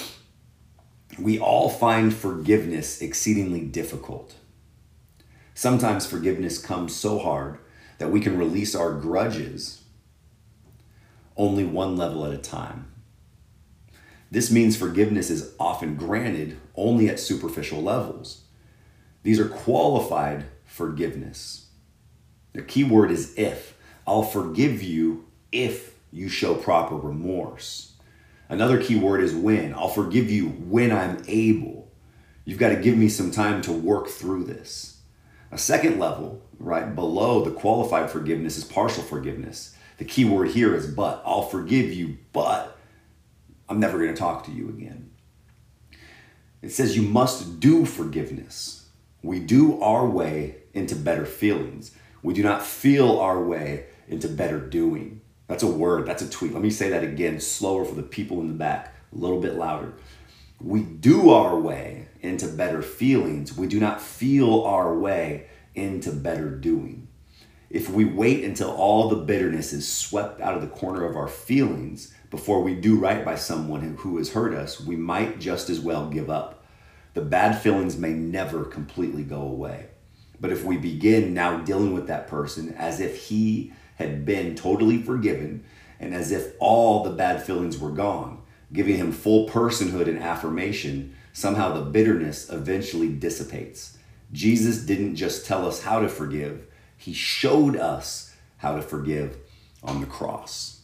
we all find forgiveness exceedingly difficult. Sometimes forgiveness comes so hard that we can release our grudges only one level at a time. This means forgiveness is often granted only at superficial levels. These are qualified forgiveness. The key word is if. I'll forgive you if you show proper remorse. Another key word is when. I'll forgive you when I'm able. You've got to give me some time to work through this. A second level, right below the qualified forgiveness, is partial forgiveness. The key word here is but. I'll forgive you, but I'm never going to talk to you again. It says you must do forgiveness. We do our way into better feelings. We do not feel our way into better doing. That's a word. That's a tweet. Let me say that again, slower for the people in the back, a little bit louder. We do our way into better feelings. We do not feel our way into better doing. If we wait until all the bitterness is swept out of the corner of our feelings before we do right by someone who has hurt us, we might just as well give up. The bad feelings may never completely go away. But if we begin now dealing with that person as if he had been totally forgiven and as if all the bad feelings were gone, giving him full personhood and affirmation, somehow the bitterness eventually dissipates. Jesus didn't just tell us how to forgive. He showed us how to forgive on the cross.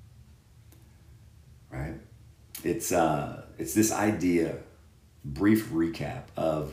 Right? It's uh, it's this idea, brief recap of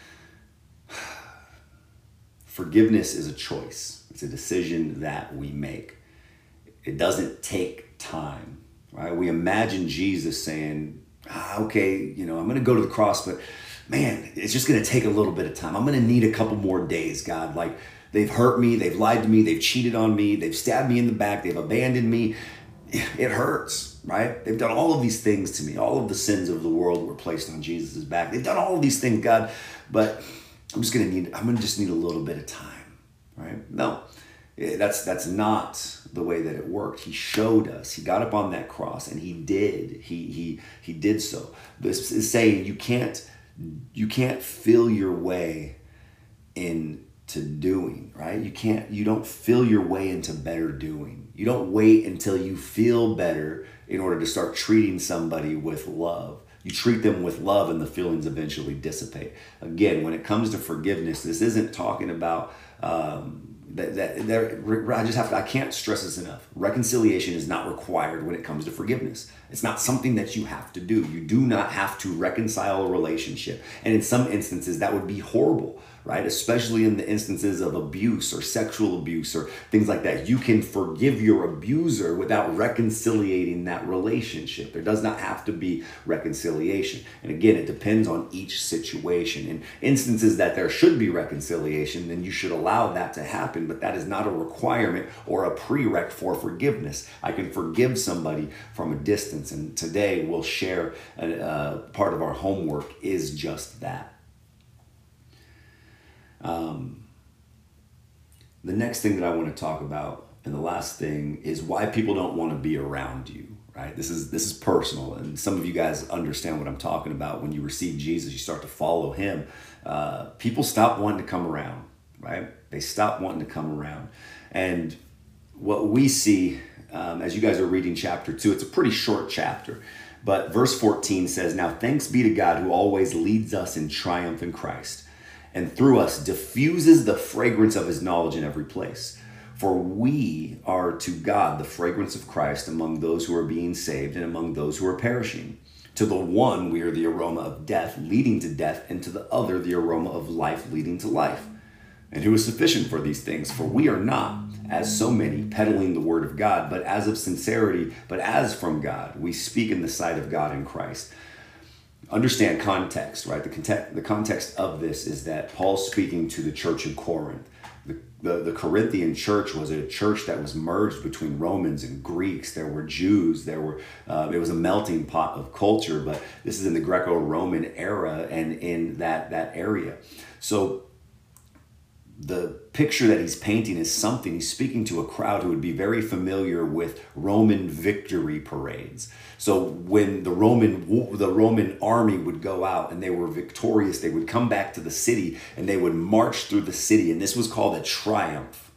forgiveness is a choice. It's a decision that we make. It doesn't take time, right? We imagine Jesus saying, ah, okay, you know, I'm going to go to the cross, but man, it's just going to take a little bit of time. I'm going to need a couple more days, God. Like, they've hurt me, they've lied to me, they've cheated on me, they've stabbed me in the back, they've abandoned me. It hurts, right? They've done all of these things to me. All of the sins of the world were placed on Jesus' back. They've done all of these things, God, but I'm just going to need, I'm going to just need a little bit of time, right? No, that's, that's not the way that it worked. He showed us, he got up on that cross and he did, he, he, he did so. This is saying you can't, you can't feel your way into doing, right? You can't, you don't feel your way into better doing. You don't wait until you feel better in order to start treating somebody with love. You treat them with love and the feelings eventually dissipate. Again, when it comes to forgiveness, this isn't talking about um, that, that, that I just have to, I can't stress this enough. Reconciliation is not required when it comes to forgiveness. It's not something that you have to do. You do not have to reconcile a relationship. And in some instances, that would be horrible, right? Especially in the instances of abuse or sexual abuse or things like that. You can forgive your abuser without reconciliating that relationship. There does not have to be reconciliation. And again, it depends on each situation. In instances that there should be reconciliation, then you should allow that to happen, but that is not a requirement or a prereq for forgiveness. I can forgive somebody from a distance, and today we'll share a, uh, part of our homework is just that. Um, the next thing that I want to talk about, and the last thing, is why people don't want to be around you, right? This is this is personal, and some of you guys understand what I'm talking about. When you receive Jesus, you start to follow him. Uh, people stop wanting to come around, right? They stop wanting to come around. And what we see, um, as you guys are reading chapter two, it's a pretty short chapter, but verse fourteen says, "Now thanks be to God who always leads us in triumph in Christ, and through us diffuses the fragrance of his knowledge in every place. For we are to God the fragrance of Christ among those who are being saved and among those who are perishing. To the one we are the aroma of death leading to death, and to the other the aroma of life leading to life. And who is sufficient for these things? For we are not, as so many, peddling the word of God, but as of sincerity, but as from God, we speak in the sight of God in Christ." Understand context, right? The context, the context of this is that Paul's speaking to the church in Corinth. The, the, the Corinthian church was a church that was merged between Romans and Greeks. There were Jews. There were. Uh, it was a melting pot of culture, but this is in the Greco-Roman era and in that, that area. So the picture that he's painting is something, he's speaking to a crowd who would be very familiar with Roman victory parades. So when the Roman the Roman army would go out and they were victorious, they would come back to the city and they would march through the city. And this was called a triumph.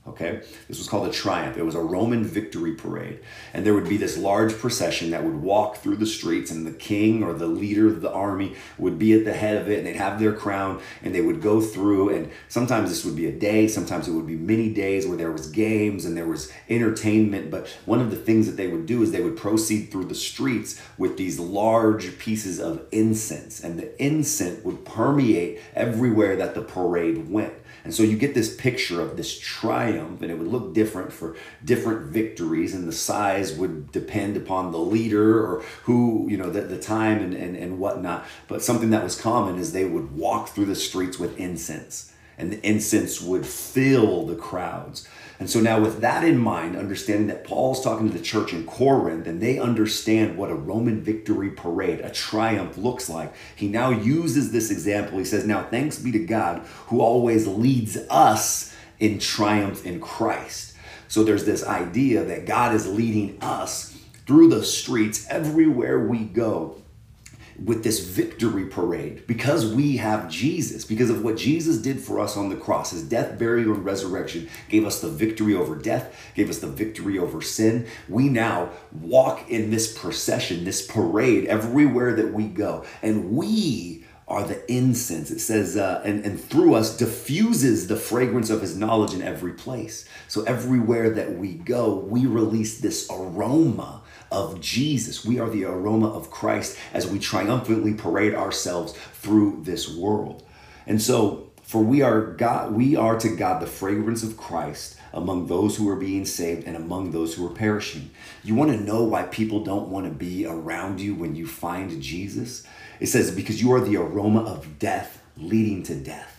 Okay, this was called a triumph. It was a Roman victory parade. And there would be this large procession that would walk through the streets, and the king or the leader of the army would be at the head of it, and they'd have their crown, and they would go through. And sometimes this would be a day, sometimes it would be many days where there was games and there was entertainment. But one of the things that they would do is they would proceed through the streets with these large pieces of incense, and the incense would permeate everywhere that the parade went. And so you get this picture of this triumph, and it would look different for different victories, and the size would depend upon the leader or who, you know, the, the time and, and, and whatnot. But something that was common is they would walk through the streets with incense, and the incense would fill the crowds. And so now with that in mind, understanding that Paul's talking to the church in Corinth and they understand what a Roman victory parade, a triumph looks like, he now uses this example. He says, now thanks be to God who always leads us in triumph in Christ. So there's this idea that God is leading us through the streets everywhere we go with this victory parade, because we have Jesus, because of what Jesus did for us on the cross. His death, burial, and resurrection gave us the victory over death, gave us the victory over sin. We now walk in this procession, this parade, everywhere that we go. And we are the incense. It says, uh, and, and through us diffuses the fragrance of his knowledge in every place. So everywhere that we go, we release this aroma of Jesus. We are the aroma of Christ as we triumphantly parade ourselves through this world. And so, for we are God, we are to God the fragrance of Christ among those who are being saved and among those who are perishing. You want to know why people don't want to be around you when you find Jesus? It says, because you are the aroma of death leading to death,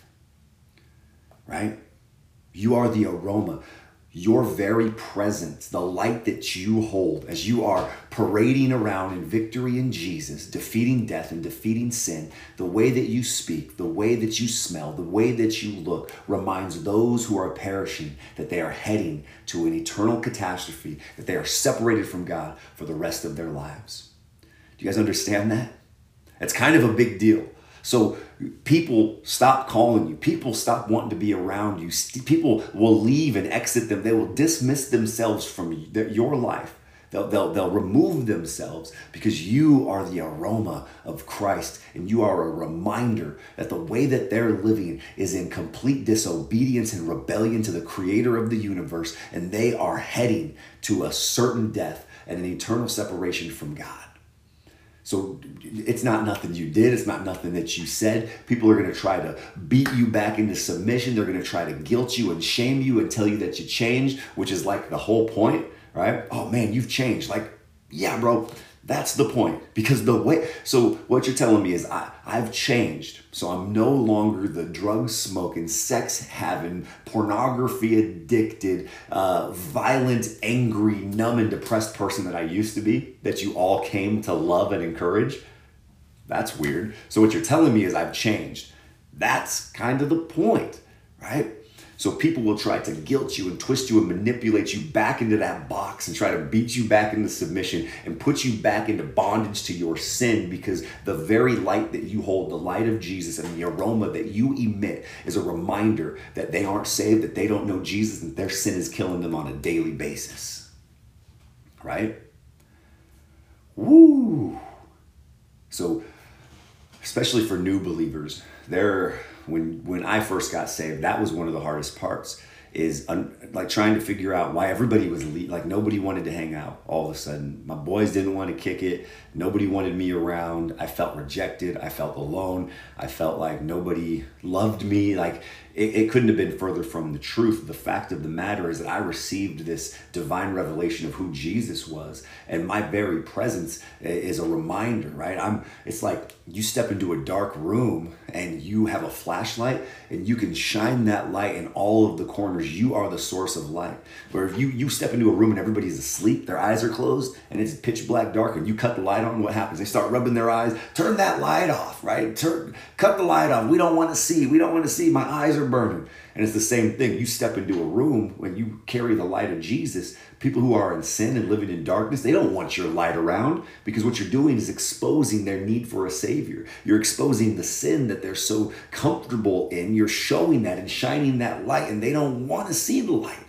right? You are the aroma. Your very presence, the light that you hold as you are parading around in victory in Jesus, defeating death and defeating sin, the way that you speak, the way that you smell, the way that you look reminds those who are perishing that they are heading to an eternal catastrophe, that they are separated from God for the rest of their lives. Do you guys understand that? It's kind of a big deal. So people stop calling you. People stop wanting to be around you. People will leave and exit them. They will dismiss themselves from your life. They'll, they'll, they'll remove themselves because you are the aroma of Christ, and you are a reminder that the way that they're living is in complete disobedience and rebellion to the creator of the universe, and they are heading to a certain death and an eternal separation from God. So it's not nothing you did. It's not nothing that you said. People are going to try to beat you back into submission. They're going to try to guilt you and shame you and tell you that you changed, which is like the whole point, right? Oh man, you've changed. Like, yeah, bro, that's the point. Because the way, so what you're telling me is I, I've changed. So I'm no longer the drug smoking, sex having, pornography addicted, uh, violent, angry, numb, and depressed person that I used to be, that you all came to love and encourage. That's weird. So what you're telling me is I've changed. That's kind of the point, right? So people will try to guilt you and twist you and manipulate you back into that box and try to beat you back into submission and put you back into bondage to your sin, because the very light that you hold, the light of Jesus and the aroma that you emit, is a reminder that they aren't saved, that they don't know Jesus, and their sin is killing them on a daily basis. Right? Woo! So, especially for new believers, they're When when I first got saved, that was one of the hardest parts, is un, like trying to figure out why everybody was le- like nobody wanted to hang out all of a sudden. My boys didn't want to kick it. Nobody wanted me around. I felt rejected. I felt alone. I felt like nobody loved me. Like it, it couldn't have been further from the truth. The fact of the matter is that I received this divine revelation of who Jesus was, and my very presence is a reminder, right? I'm. It's like you step into a dark room and you have a flashlight and you can shine that light in all of the corners. You are the source of light. Where if you, you step into a room and everybody's asleep, their eyes are closed and it's pitch black dark, and you cut the light on, what happens? They start rubbing their eyes. Turn that light off, right? Turn, cut the light off. We don't want to see. We don't want to see. My eyes are burning. And it's the same thing. You step into a room when you carry the light of Jesus. People who are in sin and living in darkness, they don't want your light around, because what you're doing is exposing their need for a savior. You're exposing the sin that they're so comfortable in. You're showing that and shining that light, and they don't want to see the light.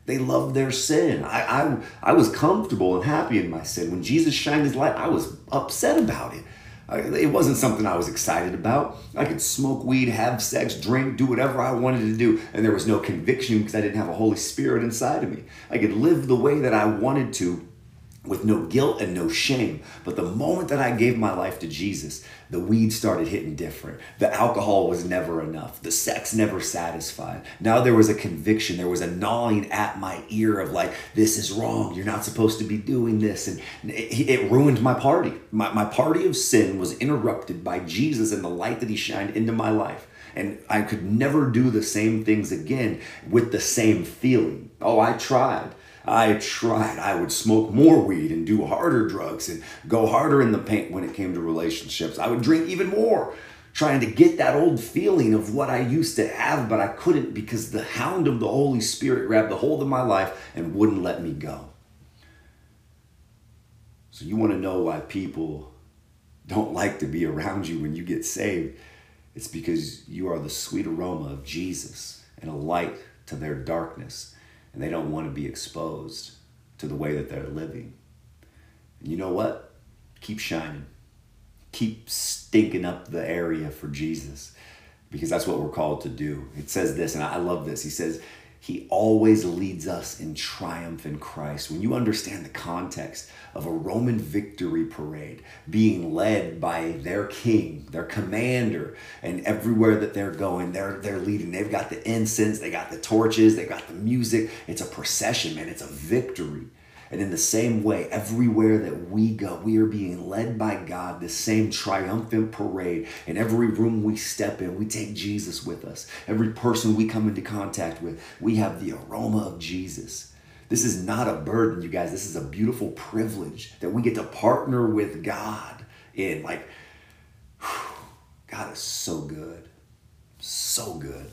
They loved their sin. I, I, I was comfortable and happy in my sin. When Jesus shined his light, I was upset about it. I, it wasn't something I was excited about. I could smoke weed, have sex, drink, do whatever I wanted to do, and there was no conviction because I didn't have a Holy Spirit inside of me. I could live the way that I wanted to with no guilt and no shame. But the moment that I gave my life to Jesus, the weed started hitting different. The alcohol was never enough. The sex never satisfied. Now there was a conviction. There was a gnawing at my ear of like, this is wrong. You're not supposed to be doing this. And it, it ruined my party. My, my party of sin was interrupted by Jesus and the light that he shined into my life. And I could never do the same things again with the same feeling. Oh, I tried. I tried. I would smoke more weed and do harder drugs and go harder in the paint when it came to relationships. I would drink even more, trying to get that old feeling of what I used to have, but I couldn't because the hound of the Holy Spirit grabbed a hold of my life and wouldn't let me go. So you want to know why people don't like to be around you when you get saved? It's because you are the sweet aroma of Jesus and a light to their darkness. And they don't want to be exposed to the way that they're living. And you know what? Keep shining. Keep stinking up the area for Jesus, because that's what we're called to do. It says this, and I love this. He says, he always leads us in triumph in Christ. When you understand the context of a Roman victory parade being led by their king, their commander, and everywhere that they're going, they're, they're leading. They've got the incense, they got the torches, they got the music. It's a procession, man. It's a victory. And in the same way, everywhere that we go, we are being led by God, this same triumphant parade. In every room we step in, we take Jesus with us. Every person we come into contact with, we have the aroma of Jesus. This is not a burden, you guys. This is a beautiful privilege that we get to partner with God in. Like, whew, God is so good. So good.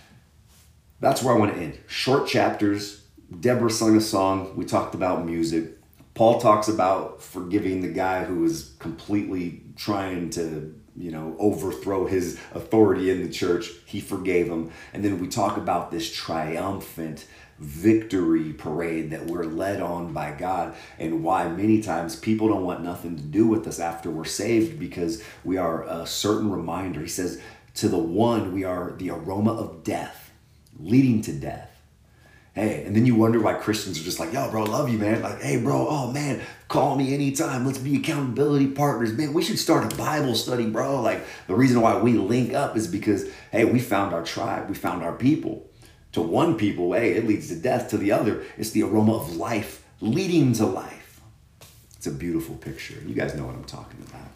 That's where I want to end. Short chapters. Deborah sung a song. We talked about music. Paul talks about forgiving the guy who was completely trying to, you know, overthrow his authority in the church. He forgave him. And then we talk about this triumphant victory parade that we're led on by God, and why many times people don't want nothing to do with us after we're saved, because we are a certain reminder. He says, to the one, we are the aroma of death, leading to death. Hey, and then you wonder why Christians are just like, yo, bro, love you, man. Like, hey, bro, oh, man, call me anytime. Let's be accountability partners. Man, we should start a Bible study, bro. Like, the reason why we link up is because, hey, we found our tribe. We found our people. To one people, hey, it leads to death. To the other, it's the aroma of life leading to life. It's a beautiful picture. You guys know what I'm talking about.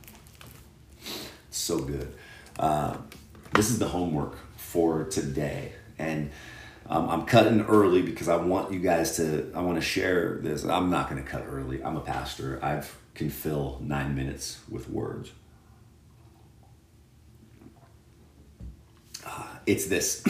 It's so good. Uh, this is the homework for today. And Um, I'm cutting early because I want you guys to, I want to share this. I'm not going to cut early. I'm a pastor. I can fill nine minutes with words. Uh, it's this.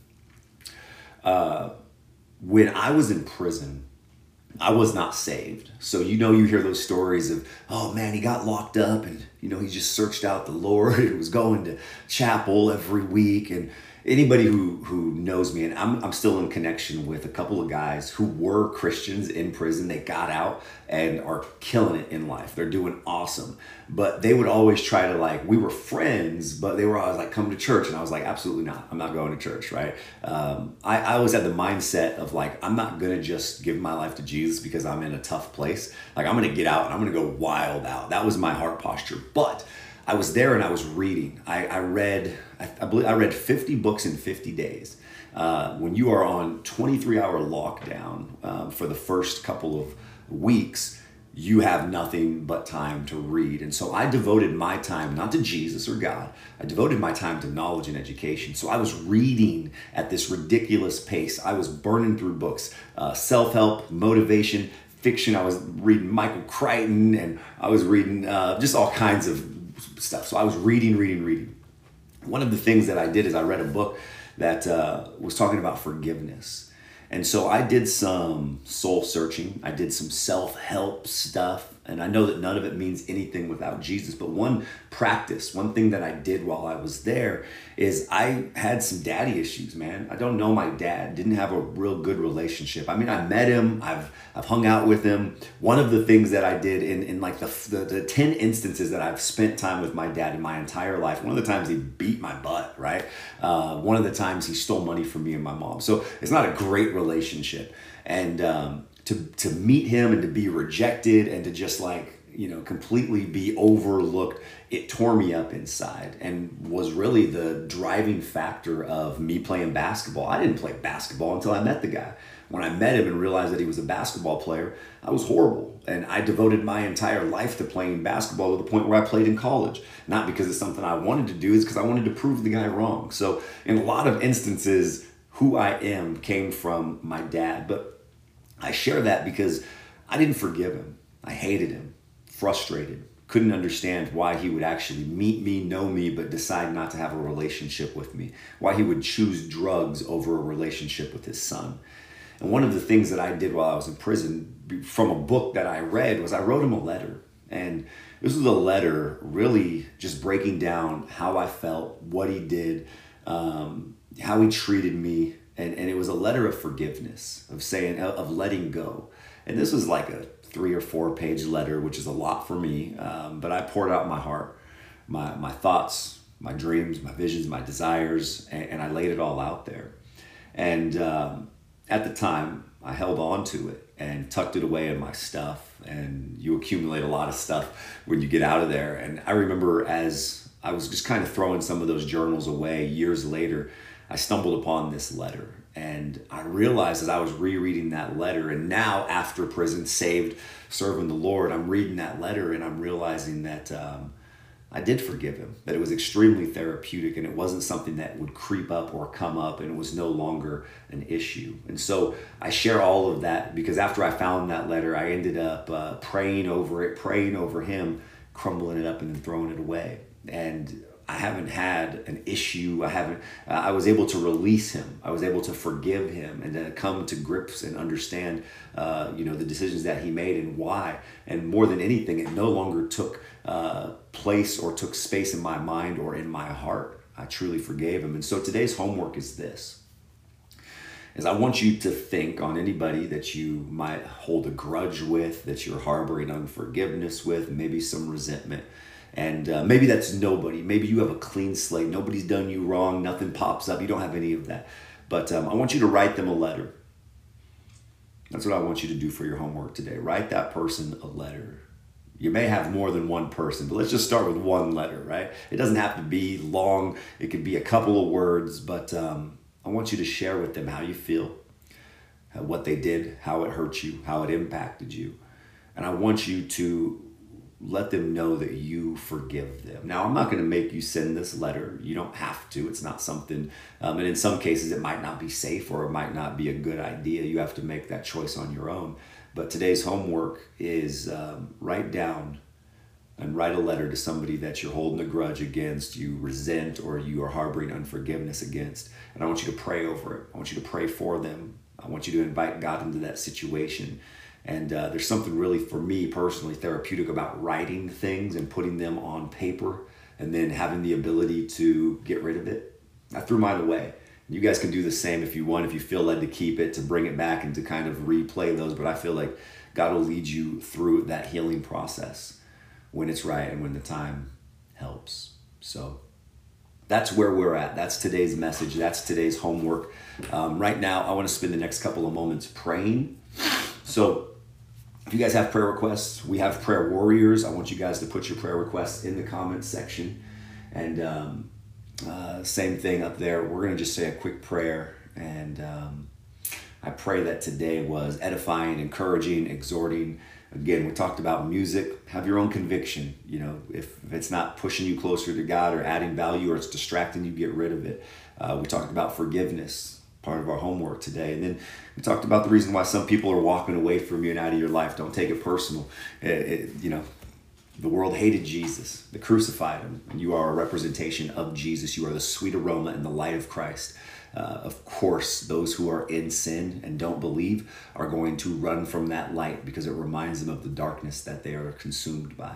uh, when I was in prison, I was not saved. So, you know, you hear those stories of, oh man, he got locked up and, you know, he just searched out the Lord and was going to chapel every week. And anybody who, who knows me, and I'm, I'm still in connection with a couple of guys who were Christians in prison. They got out and are killing it in life. They're doing awesome. But they would always try to, like, we were friends, but they were always like, come to church. And I was like, absolutely not. I'm not going to church, right? Um, I, I always had the mindset of like, I'm not going to just give my life to Jesus because I'm in a tough place. Like, I'm going to get out and I'm going to go wild out. That was my heart posture. But I was there and I was reading. I, I read, I, I believe I read fifty books in fifty days. Uh, when you are on twenty-three hour lockdown um, for the first couple of weeks, you have nothing but time to read. And so I devoted my time, not to Jesus or God, I devoted my time to knowledge and education. So I was reading at this ridiculous pace. I was burning through books, uh, self-help, motivation, fiction. I was reading Michael Crichton, and I was reading uh, just all kinds of stuff. So I was reading, reading, reading. One of the things that I did is I read a book that uh, was talking about forgiveness. And so I did some soul searching. I did some self-help stuff. And I know that none of it means anything without Jesus. But one practice, one thing that I did while I was there is I had some daddy issues, man. I don't know my dad, didn't have a real good relationship. I mean, I met him, I've I've hung out with him. One of the things that I did in, in like the, the, the ten instances that I've spent time with my dad in my entire life, one of the times he beat my butt, right? Uh, one of the times he stole money from me and my mom. So it's not a great relationship. And um, to, to meet him and to be rejected and to just like, you know, completely be overlooked, it tore me up inside and was really the driving factor of me playing basketball. I didn't play basketball until I met the guy. When I met him and realized that he was a basketball player, I was horrible. And I devoted my entire life to playing basketball to the point where I played in college. Not because it's something I wanted to do, it's because I wanted to prove the guy wrong. So in a lot of instances, who I am came from my dad. But I share that because I didn't forgive him. I hated him, frustrated, couldn't understand why he would actually meet me, know me, but decide not to have a relationship with me, why he would choose drugs over a relationship with his son. And one of the things that I did while I was in prison from a book that I read was I wrote him a letter. And this was a letter really just breaking down how I felt, what he did, um, how he treated me. And, and it was a letter of forgiveness, of saying, of letting go. And this was like a three or four page letter, which is a lot for me. Um, but I poured out my heart, my, my thoughts, my dreams, my visions, my desires, and, and I laid it all out there. And um, at the time, I held on to it and tucked it away in my stuff. And you accumulate a lot of stuff when you get out of there. And I remember as I was just kind of throwing some of those journals away years later, I stumbled upon this letter. And I realized as I was rereading that letter, and now after prison, saved, serving the Lord, I'm reading that letter and I'm realizing that um, I did forgive him, that it was extremely therapeutic and it wasn't something that would creep up or come up, and it was no longer an issue. And so I share all of that because after I found that letter, I ended up uh, praying over it, praying over him, crumbling it up and then throwing it away. And I haven't had an issue. I haven't, uh, I was able to release him. I was able to forgive him and to come to grips and understand, uh, you know, the decisions that he made and why. And more than anything, it no longer took uh, place or took space in my mind or in my heart. I truly forgave him. And so today's homework is this, is I want you to think on anybody that you might hold a grudge with, that you're harboring unforgiveness with, maybe some resentment. And uh, maybe that's nobody. Maybe you have a clean slate. Nobody's done you wrong. Nothing pops up. You don't have any of that. But um, I want you to write them a letter. That's what I want you to do for your homework today. Write that person a letter. You may have more than one person, but let's just start with one letter, right? It doesn't have to be long. It could be a couple of words, but um, I want you to share with them how you feel, how, what they did, how it hurt you, how it impacted you. And I want you to let them know that you forgive them. Now, I'm not going to make you send this letter. You don't have to. It's not something, um, and in some cases, it might not be safe or it might not be a good idea. You have to make that choice on your own. But today's homework is um, write down and write a letter to somebody that you're holding a grudge against, you resent, or you are harboring unforgiveness against. And I want you to pray over it. I want you to pray for them. I want you to invite God into that situation. And uh, there's something really, for me personally, therapeutic about writing things and putting them on paper and then having the ability to get rid of it. I threw mine away. You guys can do the same if you want, if you feel led to keep it, to bring it back and to kind of replay those. But I feel like God will lead you through that healing process when it's right and when the time helps. So that's where we're at. That's today's message. That's today's homework. Um, right now, I want to spend the next couple of moments praying. So if you guys have prayer requests, we have prayer warriors. I want you guys to put your prayer requests in the comments section. And um, uh, same thing up there. We're going to just say a quick prayer. And um, I pray that today was edifying, encouraging, exhorting. Again, we talked about music. Have your own conviction. You know, if, if it's not pushing you closer to God or adding value or it's distracting you, get rid of it. Uh, we talked about forgiveness, part of our homework today. And then we talked about the reason why some people are walking away from you and out of your life. Don't take it personal. It, it, you know, The world hated Jesus. They crucified him. And you are a representation of Jesus. You are the sweet aroma and the light of Christ. Uh, of course, those who are in sin and don't believe are going to run from that light because it reminds them of the darkness that they are consumed by.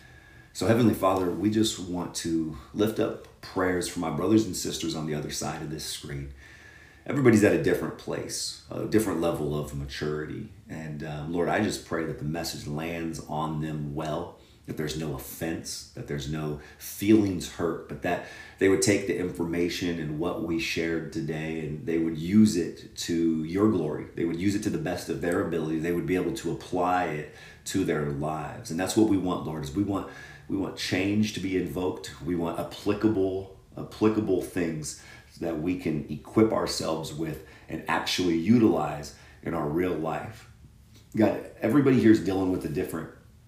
So Heavenly Father, we just want to lift up prayers for my brothers and sisters on the other side of this screen. Everybody's at a different place, a different level of maturity. And um, Lord, I just pray that the message lands on them well, that there's no offense, that there's no feelings hurt, but that they would take the information and what we shared today and they would use it to your glory. They would use it to the best of their ability. They would be able to apply it to their lives. And that's what we want, Lord, is we want we want change to be invoked. We want applicable, applicable things that we can equip ourselves with and actually utilize in our real life. God, everybody here is dealing with a different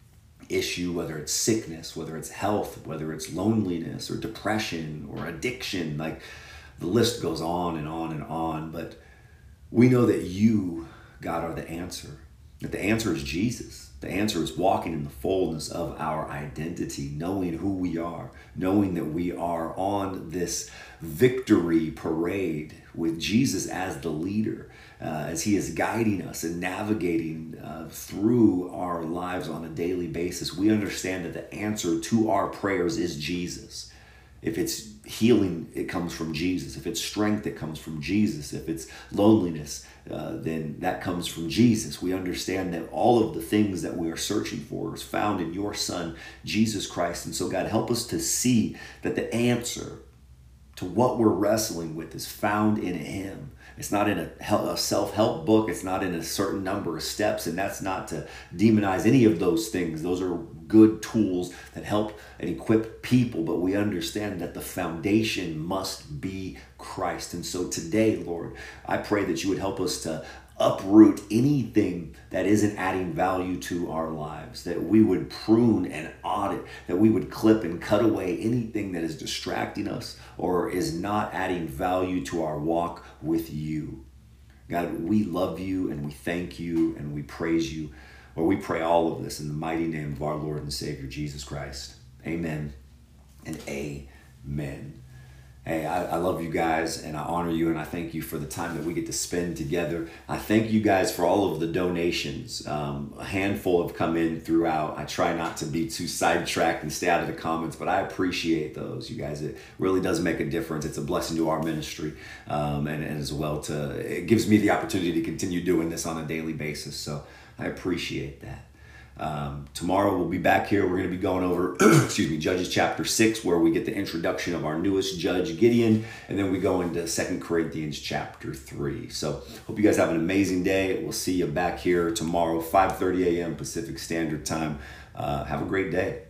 issue, whether it's sickness, whether it's health, whether it's loneliness or depression or addiction. Like the list goes on and on and on. But we know that you, God, are the answer. That the answer is Jesus. The answer is walking in the fullness of our identity, knowing who we are, knowing that we are on this victory parade with Jesus as the leader, uh, as he is guiding us and navigating uh, through our lives on a daily basis. We understand that the answer to our prayers is Jesus. If it's healing, it comes from Jesus. If it's strength, it comes from Jesus. If it's loneliness, uh, then that comes from Jesus. We understand that all of the things that we are searching for is found in your Son, Jesus Christ. And so, God, help us to see that the answer to what we're wrestling with is found in him. It's not in a, a self-help book. It's not in a certain number of steps. And that's not to demonize any of those things. Those are good tools that help and equip people. But we understand that the foundation must be Christ. And so today, Lord, I pray that you would help us to uproot anything that isn't adding value to our lives, that we would prune and audit, that we would clip and cut away anything that is distracting us or is not adding value to our walk with you. God, we love you and we thank you and we praise you. Lord, we pray all of this in the mighty name of our Lord and Savior, Jesus Christ. Amen and amen. Hey, I, I love you guys and I honor you and I thank you for the time that we get to spend together. I thank you guys for all of the donations. Um, a handful have come in throughout. I try not to be too sidetracked and stay out of the comments, but I appreciate those. You guys, it really does make a difference. It's a blessing to our ministry um, and, and as well to, it gives me the opportunity to continue doing this on a daily basis. So I appreciate that. Um, tomorrow we'll be back here. We're going to be going over, excuse me, Judges chapter six, where we get the introduction of our newest judge, Gideon, and then we go into Second Corinthians chapter three. So hope you guys have an amazing day. We'll see you back here tomorrow, five thirty a.m. Pacific Standard Time. Uh, have a great day.